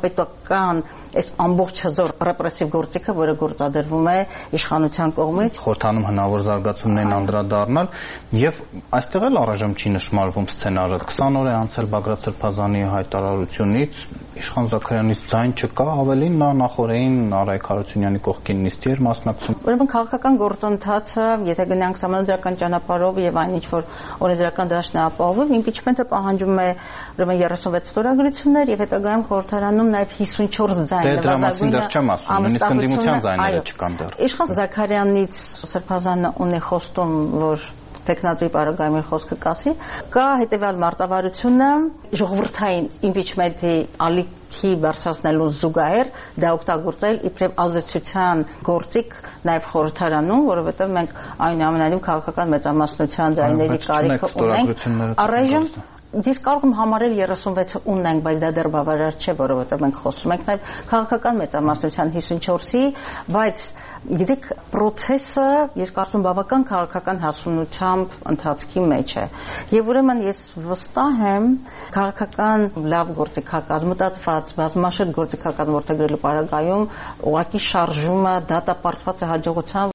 ոստիկանապետական այս ամբողջ հզոր ռեպրեսիվ գործիքը, որը գործադրվում է իշխանության կողմից խորհրդանում հնարավոր զարգացումներին անդրադառնալ եւ այստեղ էլ առայժմ չի նշмарվում սցենարը քսան օր է անցել Բագրատ Սրբազանի հայտարարությունից Իշխան Զաքարյանից ձայն չկա ավելին նա նախորդին Արայք Հարությունյանի կողքին նիստի էր մասնակցում Ուրեմն քաղաքական գործընթացը եթե գնանք սահմանադրական ճանապարհով եւ այն ինչ որ օրենսդրական դաշտն է ապահովում impeachment-ը պահանջում է ուրեմն երեսունվեց ստորագրություններ եւ հետագայում խորհրդարանում նաեւ հիսունչորս ձայն լավագույնը դեռ չեմ ասում նույնիսկ ընդդիմության ձայները չկան դեռ Իշխան Զաքարյանից Սրբազանը ունի խոստում որ տեխնատուի բարագայմի խոսքը կասի կա հետեւյալ մարտավարությունը ժողովրդային impeachment-ի ալիքի բարձրացնելու զուգահեռ դա օգտագործել իբրև ազդեցության գործիք նաև խորհրդարանում որովհետև մենք այնուամենայնիվ քաղաքական մեծամասնության ձայների կարիքը ունենք առայժմ Դից կարող եմ համարել երեսունվեցը ունենք, բայց դա դեռ բավարար չէ, որովհետև մենք խոսում ենք նաև քաղաքական մեծամասնության հիսունչորսի, բայց գիտեք, process-ը ես կարծում եմ բավական քաղաքական հասունությամբ ընթացքի մեջ է։ Եվ ուրեմն ես վստահ եմ քաղաքական լավ գործիքակազմ, մտածված, բազմաշերտ գործիքակազմ որդեգրելու պարագայում ուղղակի շարժումը դատապարտված է հաջողությամբ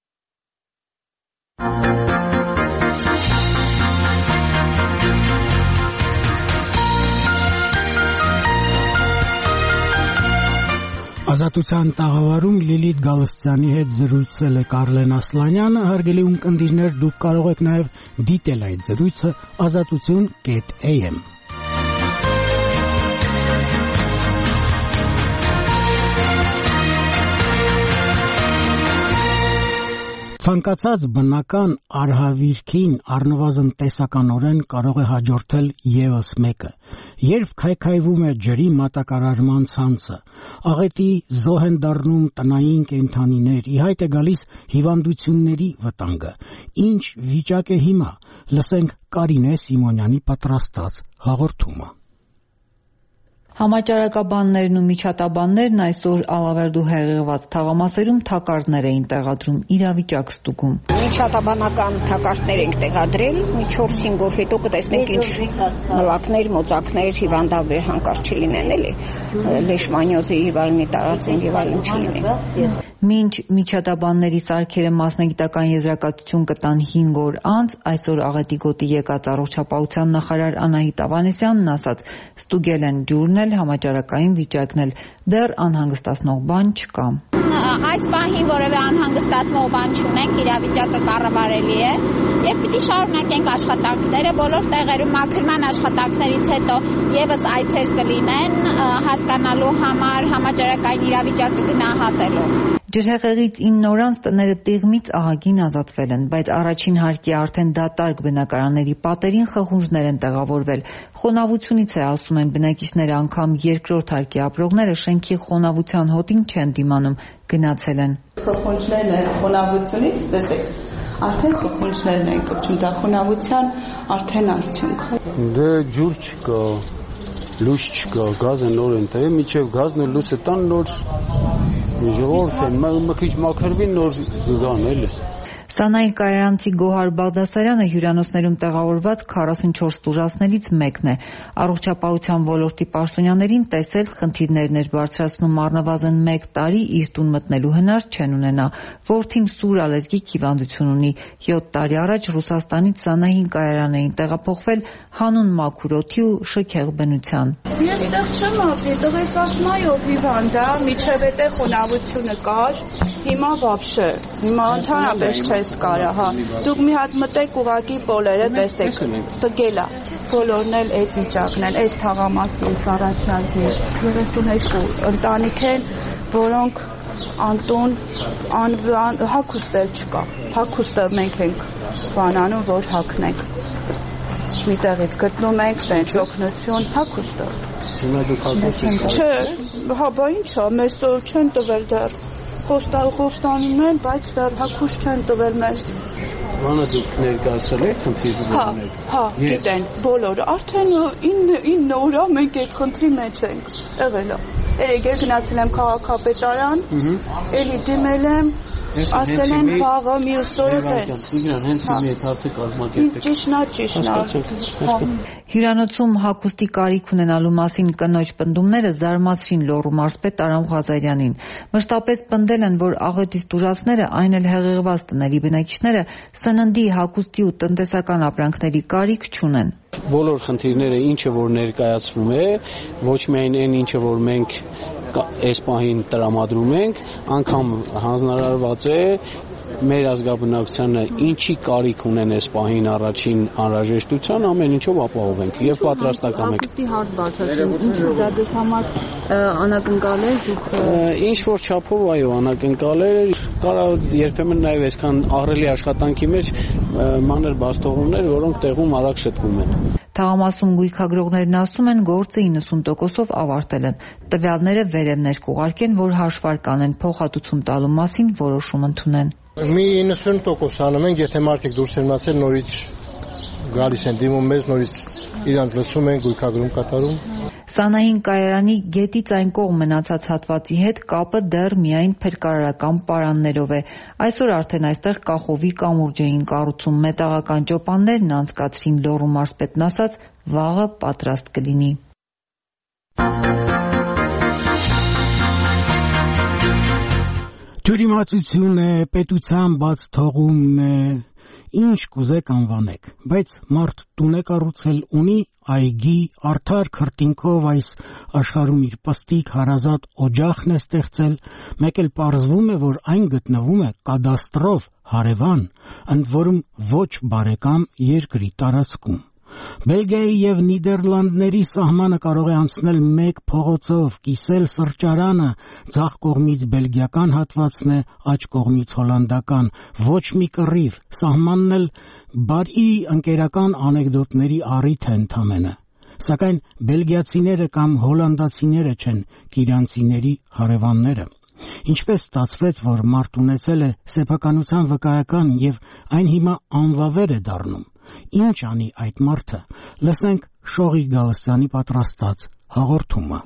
Ազատության տաղավարում Լիլիթ Գալստյանի հետ զրուցել է Կարլեն Ասլանյանը, հարգելի ունկնդիրներ, դուք կարող եք նաև դիտել այդ զրույցը ազատություն կետ էյ էմ Ցանկացած բնական արհավիրքին առնվազն տեսականորեն կարող է հաջորդել եւս մեկը։ Երբ քայքայվում է ջրի մատակարարման ցանցը, աղետի զոհ են դառնում տնային կենդանիներ, ի հայտ է գալիս հիվանդությունների վտանգը։ Ինչ վիճակ է հիմա։ Լսենք Կարինե Սիմոնյանի պատրաստած հաղորդումը։ Համաճարակաբաններն ու միջատաբաններն այսօր Ալավերդու հեղեղված թաղամասերում թակարդներ էին տեղադրում իրավիճակ ստուգում։ Միջատաբանական թակարդներ ենք տեղադրել, մի չորս-հինգ օր հետո կտեսնենք ինչ մլակներ, մոծակներ, հիվանդաբեր հանկարծ չլինեն, էլի, լեշմանիոզի եւ այլնի տարածում եւ այլն չլինեն։ Մինչ միջատաբանների սարքերը մասնագիտական եզրակացություն կտան հինգ օր անց, այսօր աղետի գոտի եկած առողջապահության նախարար Անահիտ Ավանեսյանն ասաց, ստուգել են ջուրն էլ, համաճարակային վիճակն էլ, դեռ անհանգստացնող բան չկա։ Այս պահին որևէ անհանգստացնող բան չունենք, իրավիճակը կառավարելի է եւ պիտի շարունակենք աշխատանքները բոլոր տեղերում մաքրման աշխատանքներից հետո եւս այցեր կլինեն հասկանալու համար համաճարակային իրավիճակը գնահատելու։ Ջրհեղեղից ինը օր անց տները տիղմից ահագին ազատվել են, բայց առաջին հարկի արդեն դատարկ բնակարանների պատերին խխունջներ են տեղավորվել։ Խոնավությունից է ասում են բնակիչները, անգամ երկրորդ հարկի ապրողները շենքի խոնավության հոտին չեն դիմանում, գնացել են։ Խխունջներն են խոնավությունից, տեսեք, արդեն խխունջներն են կպչում, դա խոնավության արդեն արդյունք։ Դե ջուր չկա, լույս չկա, գազը նոր են տվել, միջև գազն ու լույսը տան նոր ժողովուրդ են, մի քիչ մաքրվին նոր գան էլի։ Սանայի կայարանցի Գոհար Բաղդասարյանը հյուրանոցներում տեղավորված քառասունչորս տուժածներից մեկն է։ Առողջապահության ոլորտի պաշտոնյաներին տեսել խնդիրներն էր բարձրացնում առնվազն մեկ տարի իր տուն մտնելու հնար չեն ունենա։ Որդին սուր ալերգիկ հիվանդություն ունի։ յոթ տարի առաջ Ռուսաստանից Սանային կայարան էին տեղափոխվել հանուն մաքուր օդի ու շքեղ բնության։ Ես այդտեղ չեմ ապրի, տղեկ ասմայով հիվանդ է, միջև էտե խոնավությունը կար, հիմա վաբշե, հիմա ընդհանրապես չես կարա, հա։ Դուք մի հատ մտեք ուղակի պոլերը տեսեք, ստգել է, բոլորն էլ այդ վիճակն են, այս թաղամասից առաջարկի երեսունհինգ ընտանիք են, որոնք անտուն, անվան, հագուստ էլ չկա, հագուստը մենք ենք բանանում, որ հագնենք։ Միտեղից գտնում ենք տենց օգնություն, հագուստը։ Հիմա դուք հագուստ Չէ, հա բա ինչա, մեզ չեն տվել դեռ։ Խոստանում են, բայց դեռ հագուստ չեն տվել մեզ։ Ոնա դուք ներկայացել եք խնդիրը։ Հա, հա, գիտեն, բոլորը։ Արդեն ինը օր մենք այդ խնդրի մեջ ենք։ Եղել է։ Եկել գնացել եմ քաղաքապետարան, էլի դիմել եմ, ասել են վաղը մյուս օրը տես։ Հենց հիմա այդ հարցը կազմակերպեք։ Ճիշտ նա, ճիշտ նա։ Հյուրանոցում հագուստի կարիք ունենալու մասին կնոջ պնդումները զարմացրին Լոռու մարզպետ Արամ Ղազարյանին։ Մշտապես պնդել են, որ աղետից տուժածները, այն էլ հեղեղված տների բնակիչները սննդի, հագուստի ու տնտեսական ապրանքների կարիք չունեն։ Բոլոր խնդիրները, ինչը որ ներկայացվում է, ոչ միայն այն, ինչը որ մենք այս պահին տրամադրում ենք, անգամ հանձնարարված է մեր ազգաբնակչությանը ինչի կարիք ունեն այս պահին առաջին անհրաժեշտության, ամեն ինչով ապահովենք եւ պատրաստական ենք։ Հագուստի հարց բարձրացնում, ինչու դա դուք համար անակնկալ է, դուք ինչ որ չափով այո, անակնկալ է, կարող երբեմն նաեւ այսքան ահռելի աշխատանքի մեջ մանր բաստողումներ, որոնք տեղում արագ շտկում են։ Թաղամասում գույքագրողներն ասում են, գործը իննսուն տոկոսով ավարտել են։ Տվյալները վերև ներկուղարկեն, որ հաշվարկ անեն, փոխհատուցում տալու մասին որոշում ընդունեն։ Մի իննսուն տոկոս անում ենք, եթե մարդիկ դուրս են մնացել, նորից գալիս են դիմում մեզ, նորից իրանք լսում են, գույքագրում կատարում։ Սանահին կայարանի գետից այն կողմ մնացած հատվածի հետ կապը դեռ միայն փրկարարական պարաններով է։ Այսօր արդեն այստեղ կախովի կամուրջ էին կառուցում, մետաղական ճոպաններն անցկացրին Լոռու մարզպետն ասաց, վաղը պատրաստ կլինի։ Թյուրիմացություն է, պետության բաց թողումն է, ինչ կուզեք անվանեք, բայց մարդ տուն է կառուցել, ունի այգի, արդար քրտինքով այս աշխարհում իր պստիկ հարազատ օջախն է ստեղծել, մեկ էլ պարզվում է, որ այն գտնվում է կադաստրով հարևան, ընդ որում ոչ բարեկամ երկրի տարածքում։ Բելգիայի եւ Նիդերլանդների սահմանը կարող է անցնել մեկ փողոցով, կիսել սրճարանը, ձախ կողմից բելգիական հատվածն է, աջ կողմից հոլանդական, ոչ մի կռիվ, սահմանն էլ բարի ընկերական անեկդոտների առիթ է ընդամենը։ Սակայն բելգիացիները կամ հոլանդացիները չեն կիրանցիների հարևանները։ Ինչպես ստացվեց, որ մարդ ունեցել է սեփականության վկայական եւ այն հիմա անվավեր է դառնում։ Ինչ անի այդ մարդը, լսենք Շողի Գալստյանի պատրաստած հաղորդումը։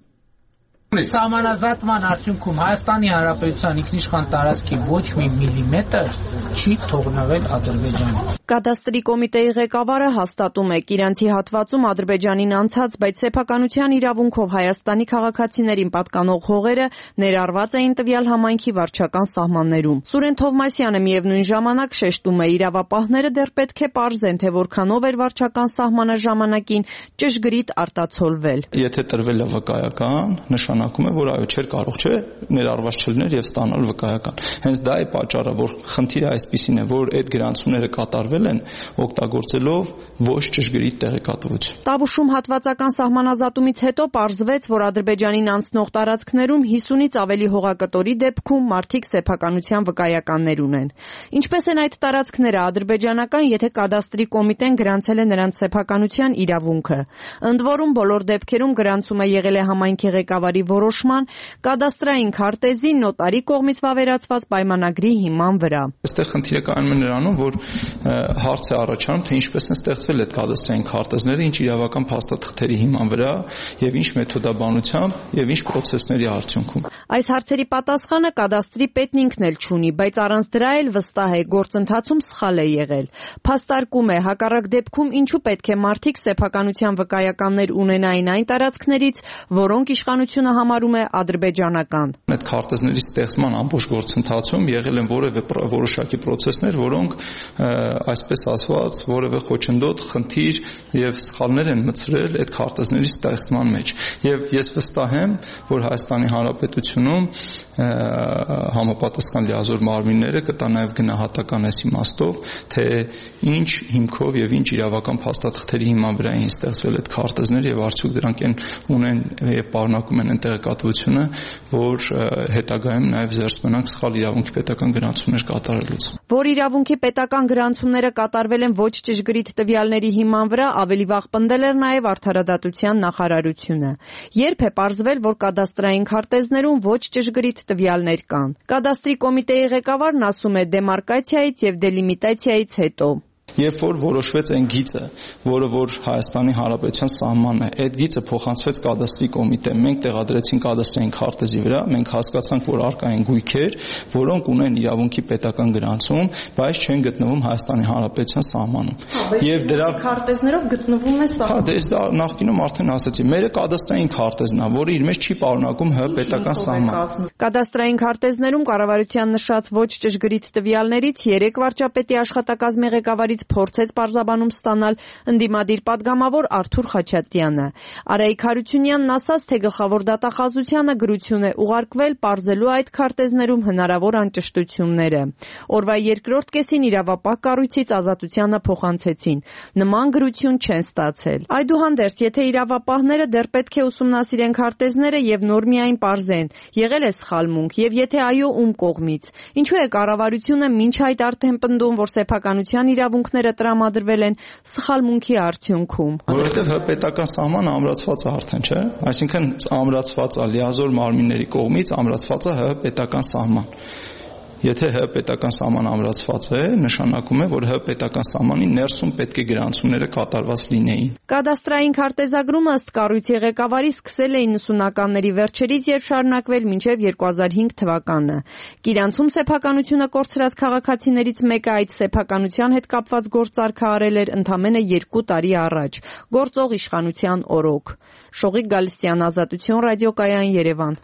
Սահմանազատման արդյունքում Հայաստանի Հանրապետության ինքնիշխան տարածքի ոչ մի միլիմետր չի թողնվել Ադրբեջանին։ Կադաստրի կոմիտեի ղեկավարը հաստատում է, Կիրանցի հատվածում Ադրբեջանին անցած, բայց սեփականության իրավունքով Հայաստանի քաղաքացիներին պատկանող հողերը ներառված էին տվյալ համայնքի վարչական սահմաններում։ Սուրեն Թովմասյանը միևնույն ժամանակ շեշտում է, իրավապահները դեռ պետք է պարզեն, թե որքանով էր վարչական սահմանը ժամանակին ճշգրիտ արտացոլվել։ Եթե տրվել է վկայական, նշանակում է, որ այո, չէր կարող չէ ներառված չլիներ եւ ստանալ վկայական։ Հենց դա է պատճառը, որ խնդիրը այսպիսին է, որ այդ գրանցումները կատարվել են օգտագործելով ոչ ճշգրիտ տեղեկատվություն։ Տավուշում հատվածական սահմանազատումից հետո պարզվեց, որ Ադրբեջանին անցնող տարածքներում հիսունից ավելի հողակտորի դեպքում մարդիկ սեփականության վկայականներ ունեն։ Ինչպես են այդ տարածքները ադրբեջանական, եթե կադաստրի կոմիտեն գրանցել է նրանց սեփականության իրավունքը։ Ընդ որում բոլոր դեպքերում գրանցումը եղել է համայնքի ղեկավարի որոշման, կադաստրային քարտեզի, նոտարի կողմից վավերացված պայմանագրի հիման վրա։ Այստեղ խնդիրը կայանում է նրանում, որ հարց է առաջանում, թե ինչպես են ստեղծվել այդ կադաստրային քարտեզները, ինչ իրավական փաստաթղթերի հիման վրա եւ ինչ մեթոդաբանությամբ եւ ինչ պրոցեսների արդյունքում։ Այս հարցերի պատասխանը կադաստրի պետն ինքն էլ չունի, բայց առանց դրա էլ վստահ է, գործընթացում սխալ է եղել։ Փաստարկում է, հակառակ դեպքում ինչու պետք է մարդիկ սեփականության վկայականներ ունենային այն տարածքներից, որոնք իշխանությունը համարում է ադրբեջանական։ Այդ քարտեզների ստեղծման ամբողջ գործընթացում եղել են որևէ որոշակի պրոցեսներ, որոնք այսպես ասված որևէ խոչընդոտ, խնդիր եւ սխալներ են մտցրել այդ քարտեզների ստեղծման մեջ։ Եվ ես վստահ եմ, որ Հայաստանի Հանրապետությունում համապատասխան լիազոր մարմինները կտա նաեւ գնահատական այս իմաստով, թե ինչ հիմքով եւ ինչ իրավական փաստաթղթերի հիման վրա են ստեղծվել այդ քարտեզները եւ արդյոք դրանք են ունեն եւ պարունակում են տեղեկատվությունը, որ հետագայում նաեւ զերծ մնանք սխալ իրավունքի պետական գրանցումներ կատարելուց։ Որ իրավունքի պետական գրանցումները կատարվել են ոչ ճշգրիտ տվյալների հիման վրա, ավելի վաղ պնդել էր նաեւ Արդարադատության նախարարությունը։ Երբ է պարզվել, որ կադաստրային քարտեզներում ոչ ճշգրիտ տվյալներ կան։ Կադաստրի կոմիտեի ղեկավարն ասում է, դեմարկացիայից եւ դելիմիտացիայից հետո Երբ որ որոշվեց այն գիծը, որը որ Հայաստանի Հանրապետության սահմանն է, այդ գիծը փոխանցվեց կադաստրի կոմիտե։ Մենք տեղադրեցինք կադաստրային քարտեզի վրա, մենք հասկացանք, որ առկա են գույքեր, որոնք ունեն իրավունքի պետական գրանցում, բայց չեն գտնվում Հայաստանի Հանրապետության սահմանում։ Եվ դրա քարտեզներով գտնվում է սահմանը։ Հա, դե ես դա նախկինում արդեն ասացի, մերը կադաստրային քարտեզն է, որը իր մեջ չի պարունակում ՀՀ պետական սահման։ Կադաստրային քարտեզներում կառավարության նշած ոչ ճշգրիտ տվյալներից երեք վարչապետի աշխատակազմի ղեկավարից փորձեց պարզաբանում ստանալ ընդդիմադիր падգամավոր Արթուր Խաչատրյանը։ Արայիկ Հարությունյանն ասաց, թե գլխավոր դատախազությանը գրություն է ուղարկվել պարզելու այդ քարտեզներում հնարավոր անճշտությունները։ Օրվա երկրորդ կեսին իրավապահ կառույցից Ազատությանը փոխանցեցին։ Նման գրություն չեն ստացել։ Այդուհանդերձ, եթե իրավապահները դեռ պետք է ուսումնասիրեն քարտեզները եւ նոր միայն պարզեն, եղել է սխալմունք եւ եթե այո, ում կողմից։ Ինչու է կառավարությունը մինչ այդ արդեն պնդում, որ սեփականության իրավունքները տրամադրվել են սխալմունքի արդյունքում։ Որովհետեւ ՀՀ պետական սահմանը ամրացված է արդեն, չէ՞։ Այսինքն ամրացված է լիազոր մարմինների կողմից ամրացված է ՀՀ պետական սահման։ Եթե ՀՀ պետական սահման ամրացված է, նշանակում է, որ ՀՀ պետական սահմանի ներսում պետք է գրանցումները կատարված լինեին։ Կադաստրային քարտեզագրումը ըստ կառույցի ղեկավարի սկսել է իննսունականների վերջերից եւ շարունակվել մինչեւ երկու հազար հինգ թվականը։ Գիրանցում սեփականությունը կորցրած քաղաքացիներից մեկը այդ սեփականության հետ կապված գործարքը արել էր ընդամենը երկու տարի առաջ, գործող իշխանության օրոք։ Շողիկ Գալստյան, Ազատություն, ռադիոկայան, Երևան։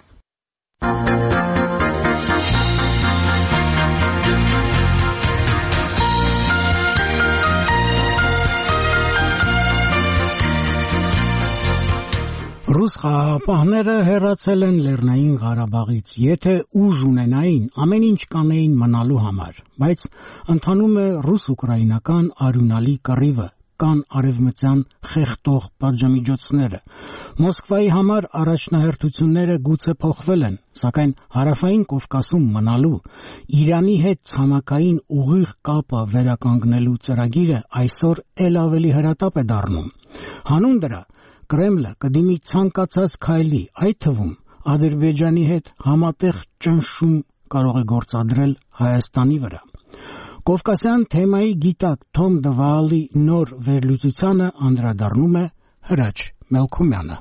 Ռուս խաղաղապահները հեռացել են Լեռնային Ղարաբաղից, եթե ուժ ունենային, ամեն ինչ կանեին մնալու համար, բայց ընթանում է ռուս-ուկրաինական արյունալի կռիվը, կան արևմտյան խեղդող պատժամիջոցները։ Մոսկվայի համար առաջնահերթությունները գուցե փոխվել են, սակայն հարավային Կովկասում մնալու, Իրանի հետ ցամաքային ուղիղ կապը վերականգնելու ծրագիրը այսօր ել ավելի հրատապ է դառնում։ Հանուն դրա Կրեմլը կդիմի ցանկացած քայլի, այդ թվում Ադրբեջանի հետ համատեղ ճնշում կարող է գործադրել Հայաստանի վրա։ Կովկասյան թեմայի գիտակ Թոմ Դվալի նոր վերլուծությանը անդրադառնում է Հրաչ Մելքումյանը։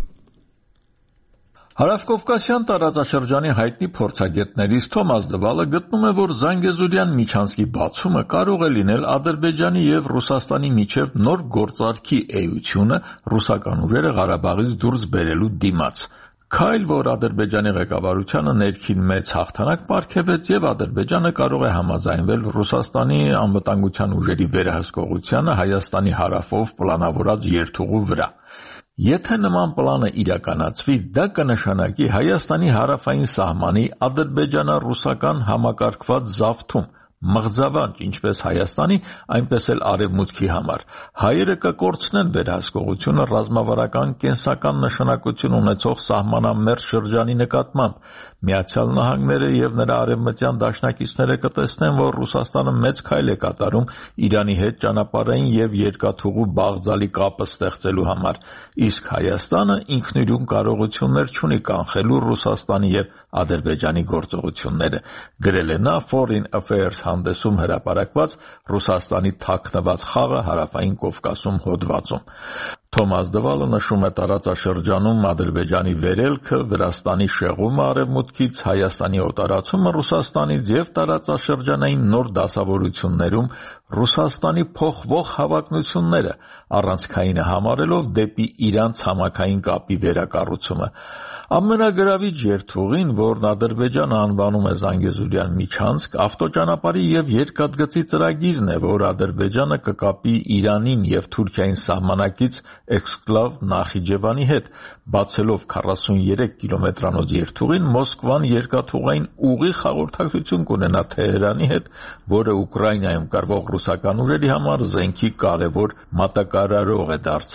Հարավկովկասյան տարածաշրջանի հայտնի փորձագետներից Թոմաս Դվալը գտնում է, որ Զանգեզուրյան միջանցքի բացումը կարող է լինել Ադրբեջանի եւ Ռուսաստանի միջև նոր գործարքի էությունը ռուսական ուժերը Ղարաբաղից դուրս բերելու դիմաց։ Քայլ, որ Ադրբեջանի ղեկավարությանը ներքին մեծ հաղթանակ պարգևեց եւ Ադրբեջանը կարող է համաձայնվել Ռուսաստանի անվտանգության ուժերի վերահսկողությանը Հայաստանի հարավով պլանավորած երթուղու վրա։ Եթե նման պլանը իրականացվի, դա կնշանակի Հայաստանի հարավային սահմանի ադրբեջանա-ռուսական համակարգված զավթում, մղձավանջ ինչպես Հայաստանի, այնպես էլ Արևմուտքի համար։ Հայերը կկորցնեն վերահսկողությունը ռազմավարական կենսական նշանակություն ունեցող սահմանամերձ շրջանի նկատմամբ։ Միացյալ Նահանգները եւ նրա արևմտյան դաշնակիցները կտեսնեն, որ Ռուսաստանը մեծ քայլ է կատարում Իրանի հետ ճանապարհային եւ երկաթուղու բաղձալի կապը ստեղծելու համար, իսկ Հայաստանը ինքնուրույն կարողություններ չունի կանխելու Ռուսաստանի եւ Ադրբեջանի գործողությունները, գրել է նա Foreign Affairs հանդեսում հրապարակված Ռուսաստանի թաքնված խաղը հարավային Կովկասում հոդվածում։ Թոմաս Դվալը նշում է տարածաշրջանում Ադրբեջանի վերելքը, Վրաստանի շեղումը արևմուտքից, Հայաստանի օտարացումը Ռուսաստանից եւ տարածաշրջանային նոր դասավորություններում Ռուսաստանի փոխվող հավակնությունները առանցքայինը համարելով դեպի Իրան ցամաքային կապի վերակառուցումը։ Ամենագրավիչ երթուղին, որն Ադրբեջանը անվանում է Զանգեզուրյան միջանցք, ավտոճանապարհի եւ երկաթգծի ծրագիրն է, որ Ադրբեջանը կկապի Իրանին եւ Թուրքիային սահմանակից էքսկլավ Նախիջևանի հետ, բացելով քառասուններեք կիլոմետրանոց երթուղին, Մոսկվան երկաթուղային ուղիղ հաղորդակցություն կունենա Թեհրանի հետ, որը Ուկրաինայում կռվող ռուսական ուժերի համար զենքի կարևոր մատակարարող է դարձել։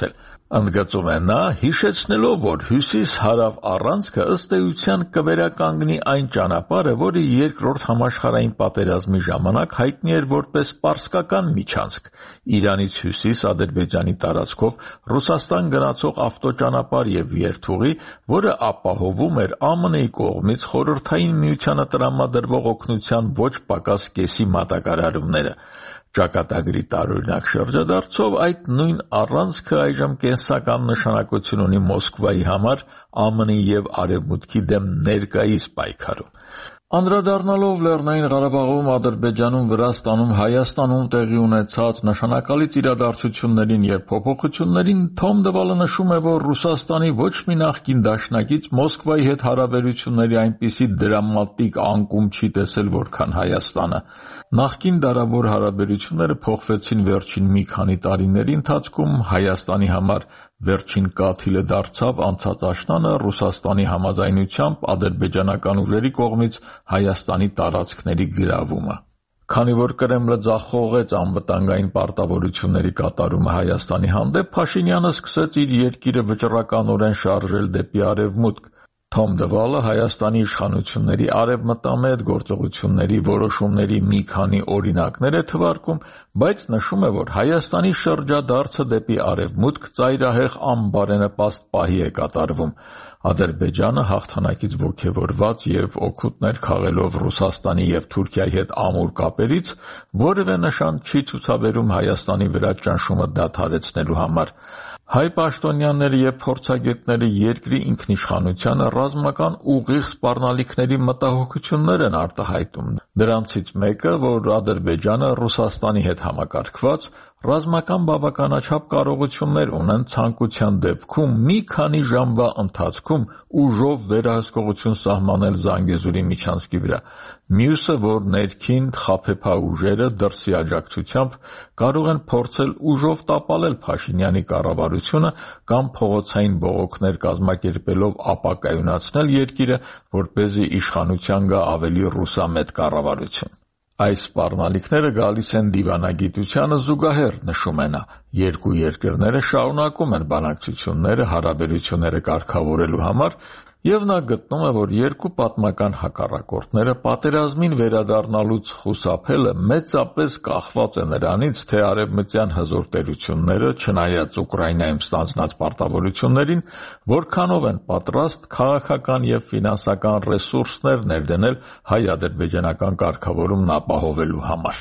Ընդգծում է նա, հիշեցնելով, որ հյուսիս-հարավ առանցքը ըստ էության կվերականգնի այն ճանապարհը, որը երկրորդ համաշխարհային պատերազմի ժամանակ հայտնի էր որպես պարսկական միջանցք՝ Իրանից հյուսիս Ադրբեջանի տարածքով Ռուսաստան գնացող ավտոճանապարհ եւ երթուղի, որը ապահովում էր Α M N-ի կողմից Խորհրդային Միությանը տրամադրվող օգնության ոչ պակաս կեսի մատակարարումները։ Ճակատագրի տարօրինակ շրջադարձով այդ նույն առանցքը այժմ կենսական նշանակություն ունի Մոսկվայի համար Α M N-ի եւ Արևմուտքի դեմ ներկայիս պայքարում։ Անդրադառնալով Լեռնային Ղարաբաղում, Ադրբեջանում, Վրաստանում, Հայաստանում տեղի ունեցած նշանակալից իրադարձություններին եւ փոփոխություններին, Թոմ Դվալը նշում է, որ Ռուսաստանի ոչ մի նախկին դաշնակից Մոսկվայի հետ հարաբերությունների այնպիսի դրամատիկ անկում չի տեսել, որքան Հայաստանը։ Նախկին դարավոր հարաբերությունները փոխվեցին վերջին մի քանի տարիների ընթացքում, Հայաստանի համար վերջին կաթիլը դարձավ անցած աշնանը Ռուսաստանի համաձայնությամբ ադրբեջանական ուժերի կողմից Հայաստանի տարածքների գրավումը։ Քանի որ Կրեմլը ձախողեց անվտանգային պարտավորությունների կատարումը Հայաստանի հանդեպ, Փաշինյանը սկսեց իր երկիրը վճռականորեն շարժել դեպի արևմուտք։ Թոմ Դվալը Հայաստանի իշխանությունների արևմտամետ գործողությունների որոշումների մի քանի օրինակներ է թվարկում, բայց նշում է, որ Հայաստանի շրջադարձը դեպի արևմուտք ծայրահեղ անբարենպաստ պահի է կատարվում։ Ադրբեջանը հաղթանակից ոգևորված եւ օգուտներ քաղելով Ռուսաստանի եւ Թուրքիայի հետ ամուր կապերից որևէ նշան չի ցուցաբերում Հայաստանի վրա ճնշումը դադարեցնելու համար։ Հայ պաշտոնյաները եւ փորձագետները երկրի ինքնիշխանությանը ռազմական ուղիղ սպառնալիքների մտահոգություններ են արտահայտում։ Դրանցից մեկը, որ Ադրբեջանը Ռուսաստանի հետ համակարգված ռազմական բավականաչափ կարողություններ ունեն ցանկության դեպքում մի քանի ժամվա ընթացքում ուժով վերահսկողություն սահմանել Զանգեզուրի միջանցքի վրա։ Մյուսը, որ ներքին խաբեբա ուժերը դրսի աջակցությամբ կարող են փորձել ուժով տապալել Փաշինյանի կառավարությունը կամ փողոցային բողոքներ կազմակերպելով ապակայունացնել երկիրը, որպեսզի իշխանության գա ավելի ռուսամետ կառավարություն։ Այս սպառնալիքները գալիս են դիվանագիտությանը զուգահեռ, նշում է նա։ Երկու երկրները շարունակում են բանակցությունները հարաբերությունները կարգավորելու համար, եւ նա գտնում է, որ երկու պատմական հակառակորդները պատերազմին վերադառնալուց խուսափելը մեծապես կախված է նրանից, թե արևմտյան հզոր տերությունները, չնայած Ուկրաինայում ստանձնած պարտավորություններին, որքանով են պատրաստ քաղաքական եւ ֆինանսական ռեսուրսներ ներդնել հայ-ադրբեջանական կարգավորումն ապահովելու համար։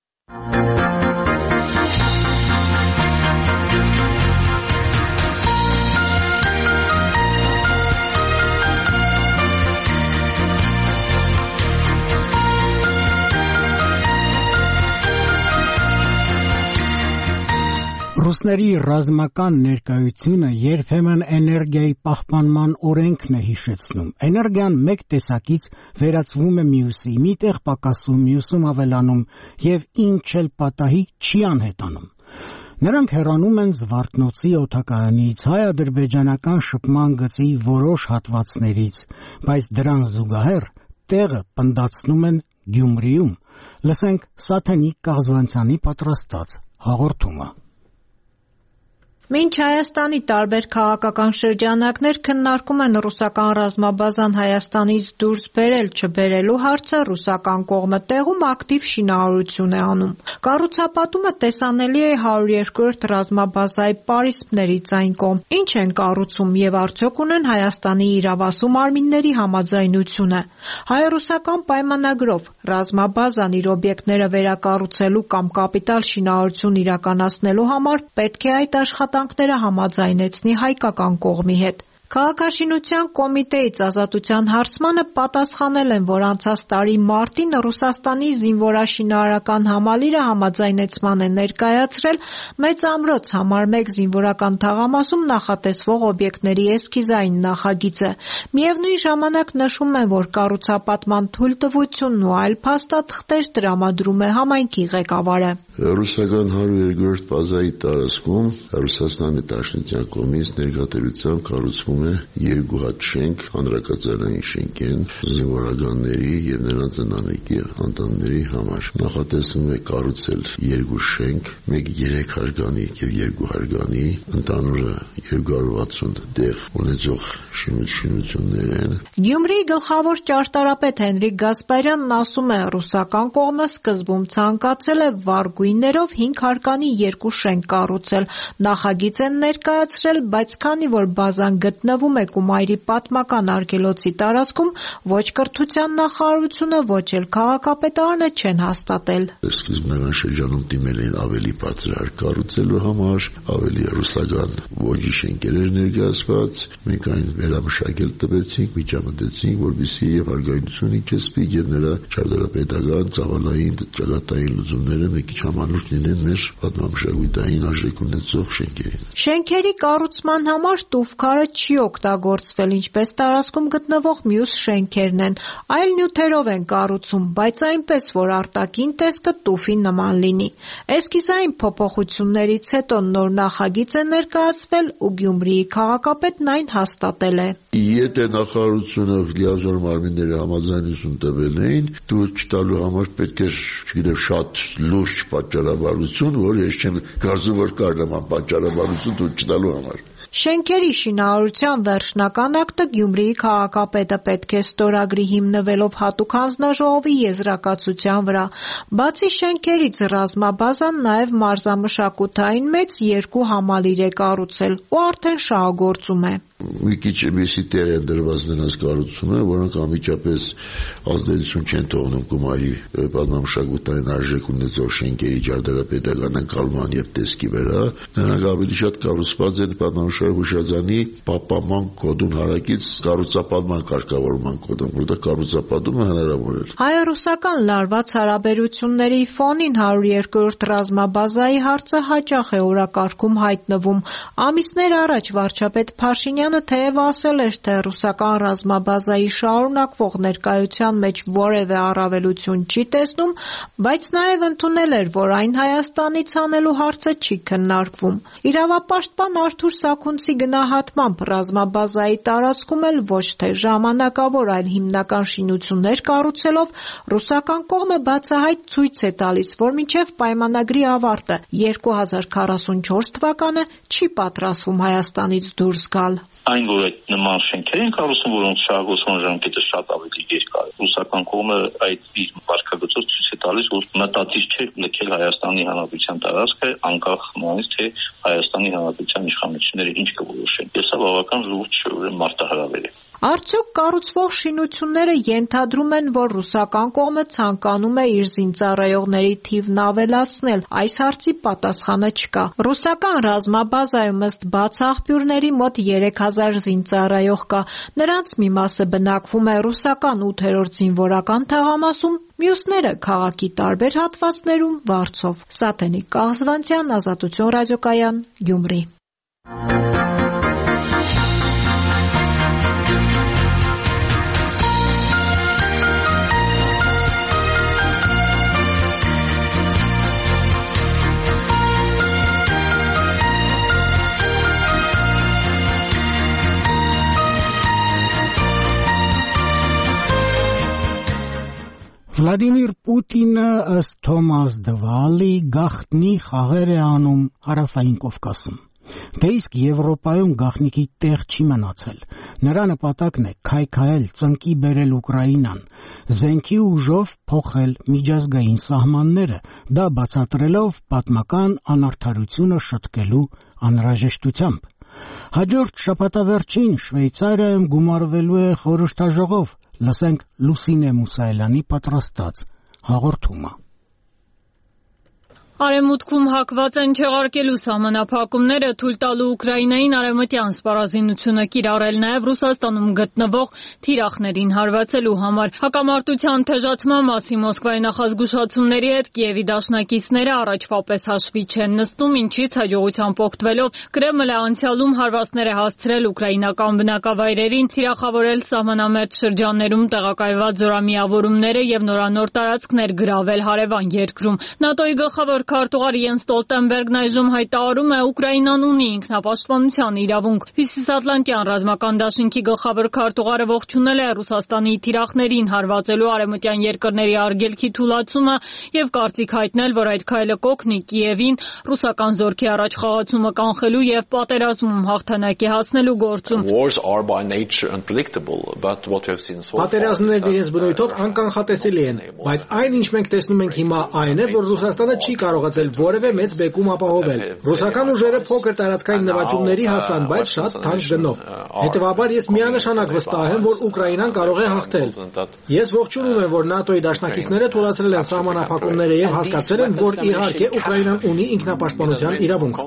Ռուսների ռազմական ներկայությունը երբեմն էներգիայի պահպանման օրենքն է հիշեցնում։ Էներգիան մեկ տեսակից վերածվում է մյուսի, միտեղ պակասում, մյուսում ավելանում եւ ինչ էլ պատահի չի անհետանում։ Նրանք հեռանում են Զվարթնոցի օդակայանից, հայ-ադրբեջանական շփման գծի որոշ հատվածներից, բայց դրան զուգահեռ տեղը պնդացնում են Գյումրիում։ Լսենք Սաթենիկ Կաղզվանցյանի պատրաստած հաղորդումը։ Մինչ Հայաստանի տարբեր քաղաքական շրջանակներ քննարկում են ռուսական ռազմաբազան Հայաստանից դուրս բերել չբերելու հարցը, ռուսական կողմը տեղում ակտիվ շինարարություն է անում։ Կառուցապատումը տեսանելի է հարյուրերկրորդ ռազմաբազայի պարիսպներից այն կողմ։ Ինչ են կառուցում եւ արդյոք ունեն Հայաստանի իրավասու մարմինների համաձայնությունը։ Հայ-ռուսական պայմանագրով ռազմաբազան իր օբյեկտները վերակառուցելու կամ կապիտալ շինարարություն իրականացնելու համար պետք է այդ աշխատանքները համաձայնեցնի հայկական կողմի հետ։ Քաղաքաշինության կոմիտեից ազատության հարցմանը պատասխանել են, որ անցած տարի մարտին Ռուսաստանի զինվորաշինարարական համալիրը համաձայնեցման է ներկայացրել մեծ ամրոց համար մեկ զինվորական թաղամասում նախատեսվող օբյեկտների էսքիզային նախագիծը։ Միևնույն ժամանակ նշում են, որ կառուցապատման թույլտվությունն ու այլ փաստաթղթեր տրամադրում է համայնքի ղեկավարը։ Ռուսական հարյուր երկրորդ բազայի տարածքում Ռուսաստանի Դաշնության կողմից ներկայացությամբ կառուցվում է երկու հատ շենք, հանրակացարային շենք են զինվորականների եւ նրանց ընտանիքի անդամների համար։ Նախատեսվում է կառուցել երկու շենք, մեկ երեք հարկանի եւ երկու հարկանի, ընդհանուրը երկու հարյուր վաթսուն տեղ ունեցող շինություններ են։ Գյումրիի գլխավոր ճարտարապետ Հենրիկ Գասպարյանն ասում է, ռուսական կողմը սկզբում ցանկացել է վառ գույներով հինգ հարկանի երկու շենք կառուցել։ Նախագիծ են ներկայացրել, բայց քանի որ բազան գտնվում է Կումայրի պատմական արգելոցի տարածքում, ոչ կրթության նախարարությունը, ոչ էլ քաղաքապետարանը չեն հաստատել։ Սկզբնական շրջանում դիմել են ավելի բարձր հարկ կառուցելու համար, ավելի ռուսական ոճի շենքեր էր ներկայացված, մենք այն վերամշակել տվեցինք, միջամտեցինք, որպեսզի եւ հարգանությունը չսպի եւ նրա ճարտարապետական, ծավալային, ճակատային լուծումները մի քիչ համանուշ լինեն մեր պատմամշակութային արժեք ունեցող շենքերին։ Շենքերի կառուցման համար տուֆքարը չի օգտագործվել, ինչպես տարածքում գտնվող մյուս շենքերն են, այլ նյութերով են կառուցում, բայց այնպես, որ արտաքին տեսքը տուֆի նման լինի։ Էսքիզային փոփոխություններից հետո նոր նախագիծ է ներկայացվել ու Գյումրիի քաղաքապետն այն հաստատել է։ Եթե նախարարությունը լիազոր մարմինները համաձայնություն տվել էին, դու չտալու համար պետք է, չգիտեմ, շատ լուրջ պատճառաբանություն, որ ես չեմ կարծում, որ կար նման պատճառաբանություն դու չտալու համար։ Շենքերի շինարարության վերջնական ակտը Գյումրիի քաղաքապետը պետք է ստորագրի հիմնվելով հատուկ հանձնաժողովի եզրակացության վրա։ Բացի շենքերից ռազմաբազան նաև մարզամշակութային մեծ երկու համալիր է կառուցել ու արդեն շահագործում է։ Մի քիչ միսի տեղ են դրված նրանց կառուցումը, որոնք անմիջապես ազդեցություն չեն թողնում Կումայրի պատմամշակութային արժեք ունեցող շենքերի ճարտարապետական ընկալման եւ տեսքի վրա։ Նրանք ավելի շատ կառուցված են պատմամշակութային հուշարձանի պահպանման կոդուն հարակից կառուցապատման կարգավորման կոդում, որտեղ կառուցապատումը հնարավոր է։ Հայ-ռուսական լարված հարաբերությունների ֆոնին հարյուր երկրորդ ռազմաբազայի հարցը հաճախ է օրակարգում հայտնվում։ Ամիսներ առաջ վարչապետ Փաշինյանը թեև ասել էր, թե ռուսական ռազմաբազայի շարունակվող ներկայության մեջ որևէ առավելություն չի տեսնում, բայց նաև ընդունել էր, որ այն Հայաստանից անելու հարցը չի քննարկվում։ Իրավապաշտպան Արթուր Սաքունցի գնահատմամբ ռազմաբազայի տարածքում էլ ոչ թե ժամանակավոր, այլ հիմնական շինություններ կառուցելով ռուսական կողմը բացահայտ ցույց է տալիս, որ մինչև պայմանագրի ավարտը երկու հազար քառասունչորս թվականը չի պատրաստվում Հայաստանից դուրս գալ։ Այն, որ այդ նման շենքեր են կառուցում, որոնց շահագործման ժամկետը շատ ավելի երկար է։ Ռուսական կողմը այդ իր վարկագծով ցույց է տալիս, որ մտածիչ չէ լքել Հայաստանի Հանրապետության տարածքը, անկախ նրանից, թե Հայաստանի Հանրապետության իշխանությունները ինչ կորոշեն։ Ես սա բավական լուրջ մարտահրավեր է։ Արդյոք կառուցվող շինությունները ենթադրում են, որ ռուսական կողմը ցանկանում է իր զինծառայողների թիվն ավելացնել։ Այս հարցի պատասխանը չկա։ Ռուսական ռազմաբազայում ըստ բաց աղբյուրների մոտ երեք հազար զինծառայող կա։ Նրանց մի մասը բնակվում է ռուսական ութերորդ զինվորական թաղամասում, մյուսները քաղաքի տարբեր հատվածներում վարձով։ Սաթենիկ Կաղզվանցյան, Ազատություն ռադիոկայան, Գյումրի։ Վլադիմիր Պուտինը ըստ Թոմաս Դվալի գաղտնի խաղեր է անում Հարավային Կովկասում։ Դե իսկ Եվրոպայում գաղտնիքի տեղ չի մնացել։ Նրա նպատակն է քայքայել, ծնկի բերել Ուկրաինան, զենքի ուժով փոխել միջազգային սահմանները, դա բացատրելով պատմական անարդարությունը շտկելու անհրաժեշտությամբ։ Հաջորդ շաբաթավերջին Շվեյցարիայում գումարվելու է խորհրդաժողով։ Լսենք Լուսինե Մուսայելյանի պատրաստած հաղորդումը։ Արևմուտքում հակված են չեղարկելու սահմանափակումները, թույլ տալու Ուկրաինային արևմտյան սպառազինությունը կիրառել նաև Ռուսաստանում գտնվող թիրախներին հարվածելու համար։ Հակամարտության թեժացման մասին Մոսկվայի նախազգուշացումների հետ Կիևի դաշնակիցները առաջվա պես հաշվի չեն նստում, ինչից հաջողությամբ օգտվելով Կրեմլը անցյալում հարվածներ է հասցրել ուկրաինական բնակավայրերին, թիրախավորել սահմանամերձ շրջաններում տեղակայված զորամիավորումները եւ նորանոր տարածքներ գրավել հարևան երկրում։ ՆԱՏՕ-ի գլխավոր քարտուղար Յենս Ստոլտենբերգն այժմ հայտարարում է Ուկրաինան ունի ինքնապաշտպանության իրավունք։ Հյուսիսատլանտյան ռազմական դաշինքի գլխավոր քարտուղարը ողջունել է Ռուսաստանի թիրախներին հարվածելու արևմտյան երկրների արգելքի թուլացումը եւ կարծիք հայտնել, որ այդ քայլը կօգնի Կիևին ռուսական զորքի առաջ խաղացումը կանխելու եւ պատերազմում հաղթանակի հասնելու գործում։ Պատերազմներն իրենց բնույթով անկանխատեսելի են, բայց այն, ինչ մենք տեսնում ենք հիմա, այն է, որ Ռուսաստանը չի կարողացել որևէ մեծ բեկում ապահովել։ Ռուսական ուժերը փոքր տարածքային նվաճումների հասան, բայց շատ թանկ գնով։ Հետևաբար ես միանշանակ վստահ եմ, որ Ուկրաինան կարող է հաղթել։ Ես ողջունում եմ, որ ՆԱՏՕ-ի դաշնակիցները թույլատրել են սահմանափակումները եւ հասկացել են, որ իհարկե Ուկրաինան ունի ինքնապաշտպանության իրավունք։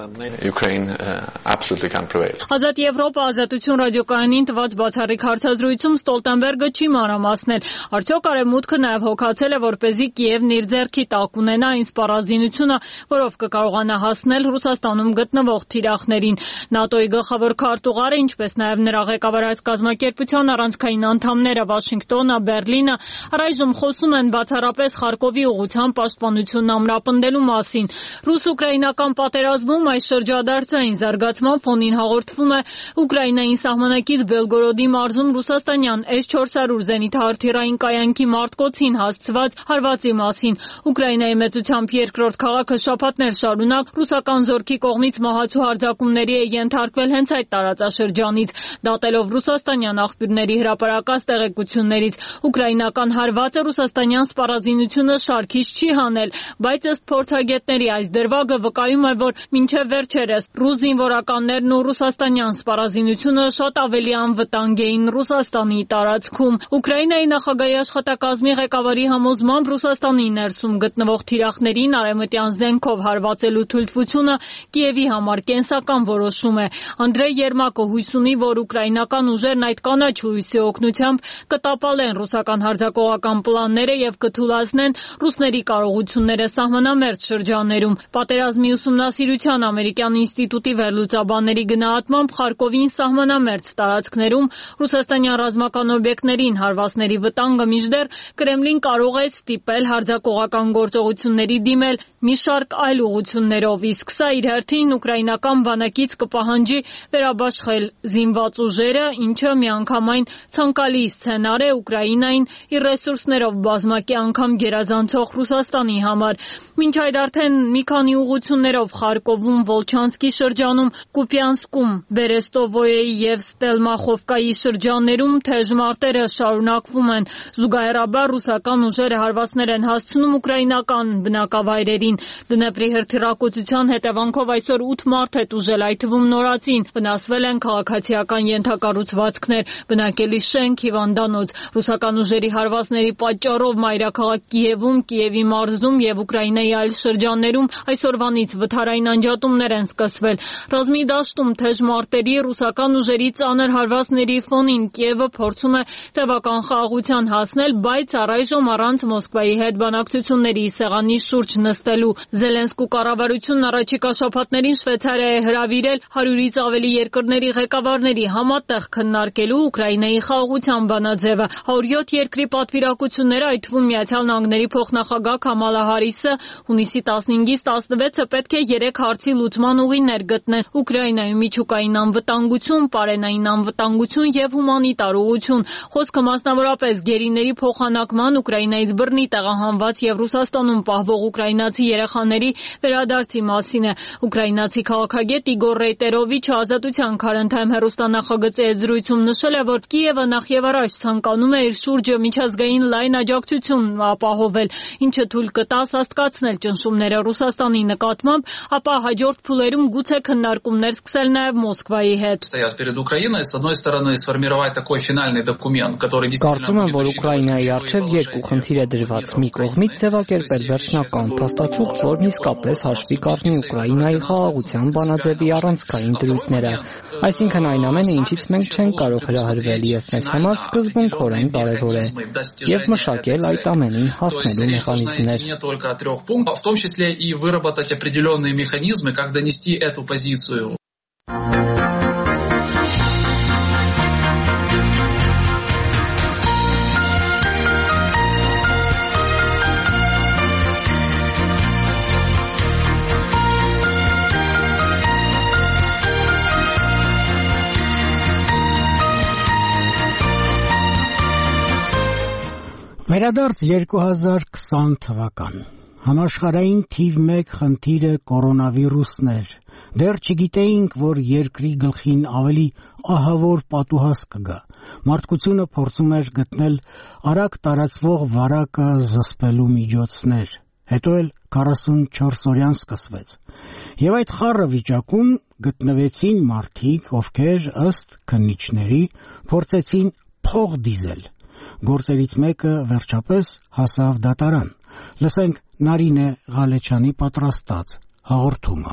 Ազատ Եվրոպա ազատություն ռադիոկայանին տված բացառիկ հարցազրույցում Ստոլտենբերգը չի մանրամասնել, արդյոք Արևմուտքը նաև հոգացել է, որպեսզի Կիևն իր ձեռքի տակ ունենա այն սպառազինությունը, որով կկարողանա հասնել Ռուսաստանում գտնվող թիրախներին։ ՆԱՏՕ-ի գլխավոր քարտուղարը, ինչպես նաև նրա ղեկավարած կազմակերպության առանցքային անդամները Վաշինգտոնը, Բերլինը առայժմ խոսում են բացառապես Խարկովի ուղղությամբ պաշտպանությունն ամրապնդելու մասին։ Ռուս-ուկրաինական պատերազմում այս շրջադարձային զարգացման ֆոնին հաղորդվում է Ուկրաինային սահմանակից Բելգորոդի մարզում ռուսաստանյան էս չորս հարյուր զենիթահրթիռային կայանքի մարտկոցին հասցված հարվածի մասին։ Ուկրաինայի մեծությամբ երկրորդ քաղաքը շաբաթներ շարունակ ռուսական զորքի կողմից մահացու հարձակումների է ենթարկվել հենց այդ տարածաշրջանից։ Դատելով ռուսաստանյան աղբյուրների հրապարակած տեղեկություններից, ուկրաինական հարվածը ռուսաստանյան սպառազինությունը շարքից չի հանել, բայց ըստ փորձագետների այս դրվագը վկայում է, որ մինչև վերջերս ռուս զինվորականներն ու ռուսաստանյան սպառազինությունը շատ ավելի անվտանգ էին Ռուսաստանի տարածքում։ Ուկրաինայի նախագահի աշխատակազմի ղեկավարի համոզմամբ Ռուսաստանի ներսում գտնվող թիրախներին արևմտյան զենքով հարվածելու թույլտվությունը Կիևի համար կենսական որոշում է։ Անդրեյ Երմակը հույս ունի, որ ուկրաինական ուժերն այդ կանաչ լույսի օգնությամբ կտապալեն ռուսական հարձակողական պլանները եւ կթուլացնեն ռուսների կարողությունները սահմանամերձ շրջաններում։ Պատերազմի ուսումնասիրության ամերիկյան ինստիտուտի վերլուծաբանների գնահատմամբ Խարկովին սահմանամերձ տարածքներում ռուսաստանյան ռազմական օբյեկտներին հարվածների վտանգը մինչդեռ Կրեմլին կարող է ստիպել հարձակողական գործողությունների դիմել մի շարք այլ ուղղություններով, իսկ սա իր հերթին ուկրաինական բանակից կպահանջի վերաբաշխել զինված ուժերը, ինչը միանգամայն ցանկալի սցենար է Ուկրաինային իր ռեսուրսներով բազմակի անգամ գերազանցող Ռուսաստանի համար։ Մինչ այդ արդեն մի քանի ուղղություններով Խարկովում, Վոլչանսկի շրջանում, Կուպյանսկում, Բերեստովոյեի եւ Ստելմախովկայի շրջաններում թեժ մարտերը շարունակվում են։ Զուգահեռաբար ռուսական ուժերը հարվածներ են հասցնում ուկրաինական բնակավայրերին։ Դնեպրի հրթիռակոծության հետևանքով այսօր ութ մարդ է տուժել, այդ թվում նորածին։ Վնասվել են քաղաքացիական ենթակառուցվածքներ, բնակելի շենք, հիվանդանոց։ Ռուսական ուժերի հարվածների պատճառով մայրաքաղաք Կիևում, Կիևի մարզում եւ Ուկրաինայի այլ շրջաններում այսօրվանից վթարային անջատումներ են սկսվել։ Ռազմի դաշտում թեժ մարտերի, ռուսական ուժերի ծանր հարվածների ֆոնին Կիևը փորձում է տևական խաղաղության հասնել, բայց առայժմ առանց Մոսկվայի հետ բանակցությունների սեղանի շուրջ նստելու։ Զելենսկու կառավարությունն առաջիկա շաբաթներին Շվեյցարիա է հրավիրել հարյուրից ավելի երկրների ղեկավարների համատեղ քննարկելու Ուկրաինայի խաղաղության բանաձևը։ հարյուր յոթ երկրի պատվիրակությունները, այդ թվում Միացյալ Նահանգների փոխնախագահ Քամալա Հարիսը, հունիսի տասնհինգից տասնվեցը պետք է երեք հարցի լուծման ուղիներ գտնեն՝ Ուկրաինայում միջուկային անվտանգություն, պարենային անվտանգություն եւ հումանիտար ուղղություն։ Խոսքը մասնավորապես գերիների փոխանակման, Ուկրաինայից բռնի տեղահանված եւ Ռուսաստանում պահվող ուկրաինացի երեխաների վերադարձի մասին է։ Ուկրաինացի քաղաքագետ Իգոր Ռեյտերովիչը Ազատության քարընթայում հեռուստանախագծի հետ զրույցում նշել է, որ Կիևը նախ եւ առաջ ցանկանում է իր շուրջը միջազգային լայն աջակցություն ապահովել, ինչը թույլ կտա սաստկացնել ճնշումները Ռուսաստանի նկատմամբ, ապա հաջորդ փուլերում գուցե քննարկումներ սկսել նաեւ Մոսկվայի հետ։ Կարծում եմ, որ Ուկրաինայի առջև երկու խնդիր է դրված՝ մի կողմից ձևակերպել վերջնական փաստաթուղթ, որն իսկապես հաշվի կառնի Ուկրաինայի խաղաղության բանաձևի առանցքային դրույթները, այսինքն այն ամենը, ինչից մենք չենք կարող հրահրվել, եւ մեզ համար սկզբունքորեն կարևոր է, եւ մշակել այդ ամենին հասնելու մեխանիզմներ։ В том числе и выработать определенные механизмы, как донести эту позицию. Վերադարձ երկու հազար քսան թվական։ Համաշխարհային թիվ մեկ խնդիրը կորոնավիրուսն էր։ Դեռ չգիտեինք, որ երկրի գլխին ավելի ահավոր պատուհաս կգա։ Մարդկությունը փորձում էր գտնել արագ տարածվող վարակը զսպելու միջոցներ։ Հետո էլ քառասունչորս օրյան սկսվեց։ Եվ այդ խառը վիճակում գտնվեցին մարդիկ, ովքեր ըստ քննիչների փորձեցին փող դիզել։ Գործերից մեկը վերջապես հասավ դատարան։ Լսենք Նարինե Ղալեչյանի պատրաստած հաղորդումը։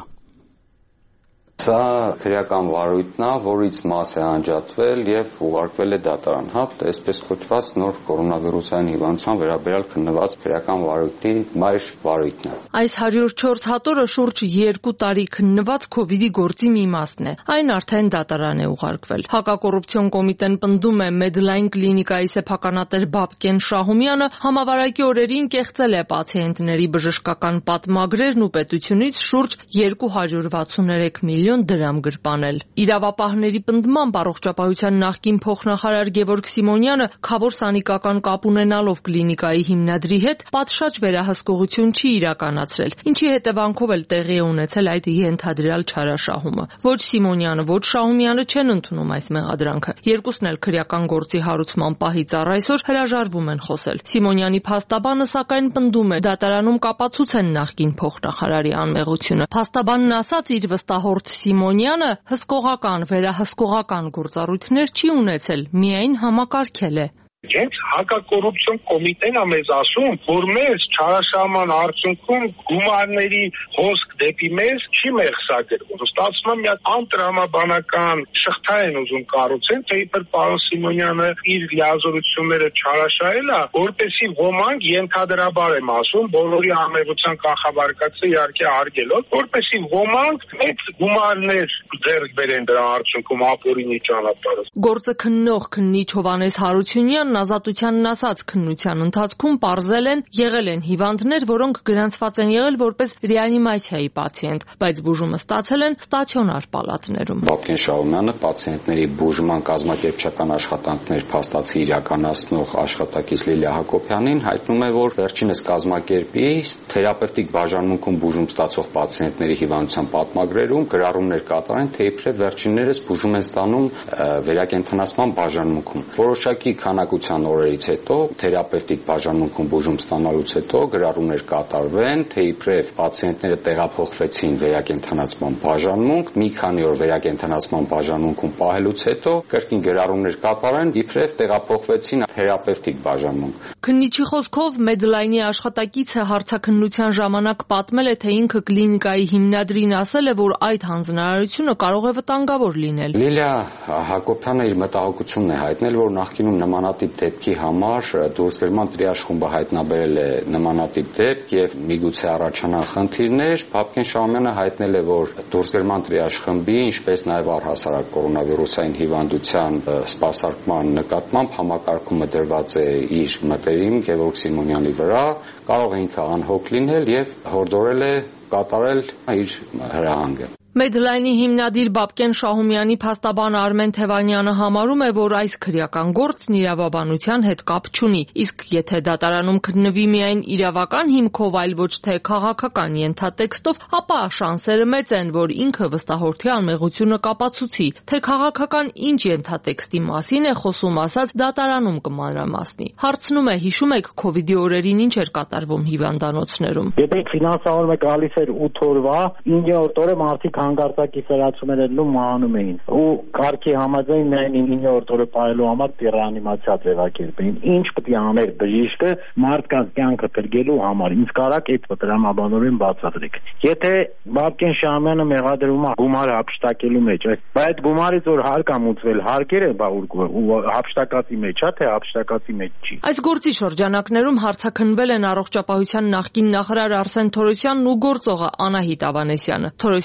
Սա քրեական վարույթն է, որից մաս է անջատվել եւ ուղարկվել է դատարան, հա, այսպես կոչված նոր կորոնավիրուսային հիվանդության վերաբերյալ քննված քրեական վարույթի մայր վարույթն է։ Այս հարյուր չորս հատորը շուրջ երկու տարի քննված քովիդի գործի մի մասն է։ Այն արդեն դատարան է ուղարկվել։ Հակակոռուպցիոն կոմիտեն պնդում է Medline կլինիկայի սեփականատեր Բաբկեն Շահումյանը համավարակի օրերին կեղծել է պացիենտների բժշկական պատմագրերն ու պետությունից շուրջ երկու հարյուր վաթսուններեք միլիոն դրամ գրպանել։ Իրավապահների պնդմամբ առողջապահության նախկին փոխնախարար Գևորգ Սիմոնյանը խավոր սանիկական կապ ունենալով կլինիկայի հիմնադրի հետ պատշաճ վերահսկողություն չի իրականացրել, ինչի հետևանքով էլ տեղի է ունեցել այդ ենթադրյալ չարաշահումը։ Ոչ Սիմոնյանը, ոչ Շահումյանը չեն ընդունում այս մեղադրանքը։ Երկուսն էլ քրեական գործի հարուցման պահից առ այսօր հրաժարվում են խոսել։ Սիմոնյանի փաստաբանը սակայն պնդում է, դատարանում կապացուց են նախկին փոխնախարարի անմեղությունը։ Փաստաբանն ասաց, իր վստահորդ Սիմոնյանը հսկողական, վերահսկողական գործառույթներ չի ունեցել, միայն համակարգել է։ Հենց հակակոռուպցիոն կոմիտեն է մեզ ասում, որ մեզ չարաշահման արդյունքում գումարների հոսք դեպի մեզ չի մեղսագրվում։ Ստացվում է մի հատ անտրամաբանական շղթա են ուզում կառուցել, թե իբր պարոն Սիմոնյանը իր լիազորությունները չարաշահել է, որպեսզի ոմանք ենթադրաբար եմ ասում, բոլորի համեղության կանխավարկածը իհարկե արգելով, որպեսզի ոմանք մեծ գումարներ ձեռք բերեն դրա արդյունքում ապօրինի ճանապարհով։ Գործը քննող քննիչ Հովհաննես Հարությունյանն ազատությանն ասաց, քննության ընթացքում պարզել են, եղել են հիվանդներ, որոնք գրանցված են եղել որպես ռեանիմացիայի պացիենտ, բայց բուժումը ստացել են ստացիոնար պալատներում։ Բաբկեն Շահումյանը պացիենտների բուժման կազմակերպչական աշխատանքներ փաստացի իրականացնող աշխատակից Լիլիա Հակոբյանին հայտնում է, որ վերջինս կազմակերպի թերապևտիկ բաժանմունքում բուժում ստացող պացիենտների հիվանդության պատմագրերում գրառումներ կատարեն, թե իբրև վերջիններս բուժում են ստանում վերակենդանացման բաժանմունքում։ Որոշակի քանակության օրերից հետո թերապևտիկ բաժանմունքում բուժում ստանալուց հետո գրառումներ կատարվեն, թե իբրև պացիենտները տեղափոխվեցին վերակենդանացման բաժանմունք, մի քանի օր վերակենդանացման բաժանմունքում պահելուց հետո կրկին գրառումներ կատարեն, իբրև տեղափոխվեցին թերապևտիկ բաժանմունք։ Քննիչի խոսքով Medline-ի աշխատակիցը հարցաքննության ժամանակ պատմել է, թե ինքը կլինիկայի հիմնադրին ասել է, որ այդ հանձնարարությունը կարող է վտանգավոր լինել։ Լիլիա Հակոբյանը իր մտահոգությունն է հայտնել, որ նախկինում նմանատիպ դեպքի համար դուրսգրման տրիաժ խումբը հայտնաբերել է նմանատիպ դեպք եւ միգուցե առաջանան խնդիրներ։ Բաբկեն Շահումյանը հայտնել է, որ դուրսգրման տրիաժ խմբի, ինչպես նաեւ առհասարակ կորոնավիրուսային հիվանդության սպասարկման նկատմամբ համակարգումը դրված է իր մտերիմ Գևորգ Սիմոնյանի վրա, կարող է ինքը անհոգ լինել եւ հորդորել է կատարել իր հրահանգը։ Medline-ի հիմնադիր Բաբկեն Շահումյանի փաստաբան Արմեն Թևանյանը համարում է, որ այս քրեական գործն իրավաբանության հետ կապ չունի, իսկ եթե դատարանում քննվի միայն իրավական հիմքով, այլ ոչ թե քաղաքական ենթատեքստով, ապա շանսերը մեծ են, որ ինքը վստահորդի անմեղությունը կապացուցի, թե քաղաքական ինչ ենթատեքստի մասին է խոսում, ասած դատարանում կմանրամասնի։ Հարցնում է, հիշում եք քովիդի օրերին ինչ էր կատարվում հիվանդանոցներում։ Եթե ֆինանսավորումը գալիս էր ութ օրվա, իններորդ օրը մարդիկ հանգարցակի սրացում էր ու մահանում էին ու կարգի համաձայն միայն իններորդ օրը պահելու համար ռեանիմացիա ձևակերպեին։ Ինչ պետք է աներ բժիշկը մարդկանց կյանքը փրկելու համար։ Ինչ կարակ այդ տրամաբանորեն բացատրեք։ Եթե Բաբկեն Շահումյանը մեղադրում է գումարը հափշտակելու մեջ, բայց գումարից որ հարկ է մուծվել, հարկերը բա ու հափշտակածի մեջ է, թե հափշտակածի մեջ չի։ Այս գործի շրջանակներում հարցաքննվել են առողջապահության նախկին նախարար Արսեն Թորոսյանն ու գործողը Անահիտ Ավանեսյանը։ Թորոսյանը մինչ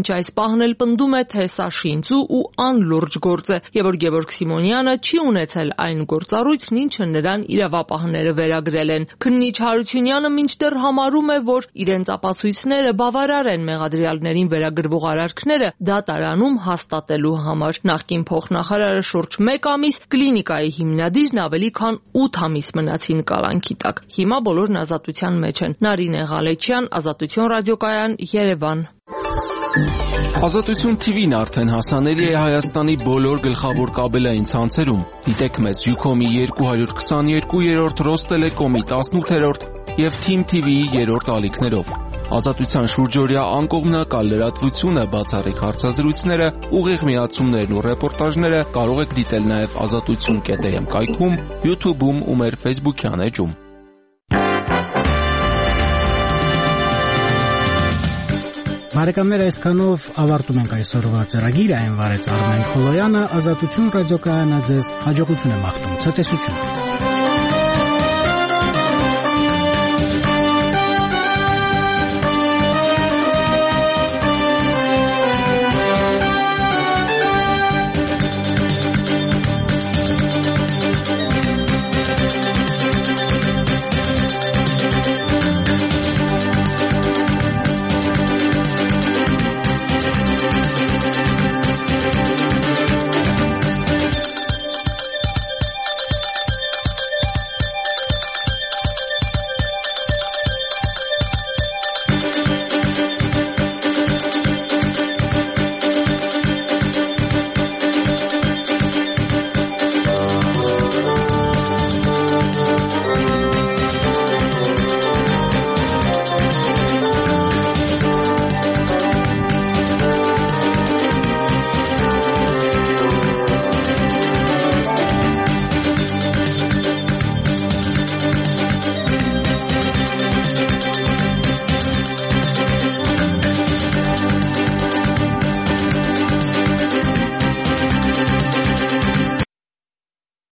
մինչ այս պահն էլ պնդում է, թե սա շինծու ու անլուրջ գործ է, եւ որ Գևորգ Սիմոնյանը չի ունեցել այն գործառույթն, ինչը նրան իրավապահները վերագրել են։ Քննիչ Հարությունյանը մինչդեռ համարում է, որ իրենց ապացույցները բավարար են մեղադրյալներին վերագրվող արարքները դատարանում հաստատելու համար։ Նախկին փոխնախարարը շուրջ մեկ ամիս, կլինիկայի հիմնադիրն ավելի քան ութ ամիս մնացին կալանքի տակ։ Հիմա բոլորն ազատության մեջ են։ Նարինե Ղալեչյան, Ազատություն ռադիոկայան, Երևան։ Ազատություն T V-ն արդեն հասանելի է Հայաստանի բոլոր գլխավոր կաբելային ցանցերում։ Դիտեք մեզ Յուքոմի երկու քսաներկու, Ռոստելեկոմի տասնութ և Թիմ T V-ի երրորդ ալիքներով։ Ազատության շուրջօրյա անկողմնակալ լրատվությունը, բացառիկ հարցազրույցները, ուղիղ միացումներն ու ռեպորտաժները կարող եք դիտել նաև ազատություն կետ am կայքում, YouTube-ում ու մեր Facebook-յան էջում։ Բարեկամներ, այսքանով ավարտում ենք այսօրվա ծրագիրը, այն վարեց Արմեն Խոլոյանը, Ազատություն ռադիոկայանը ձեզ հաջողություն է մաղթում, ցտեսություն։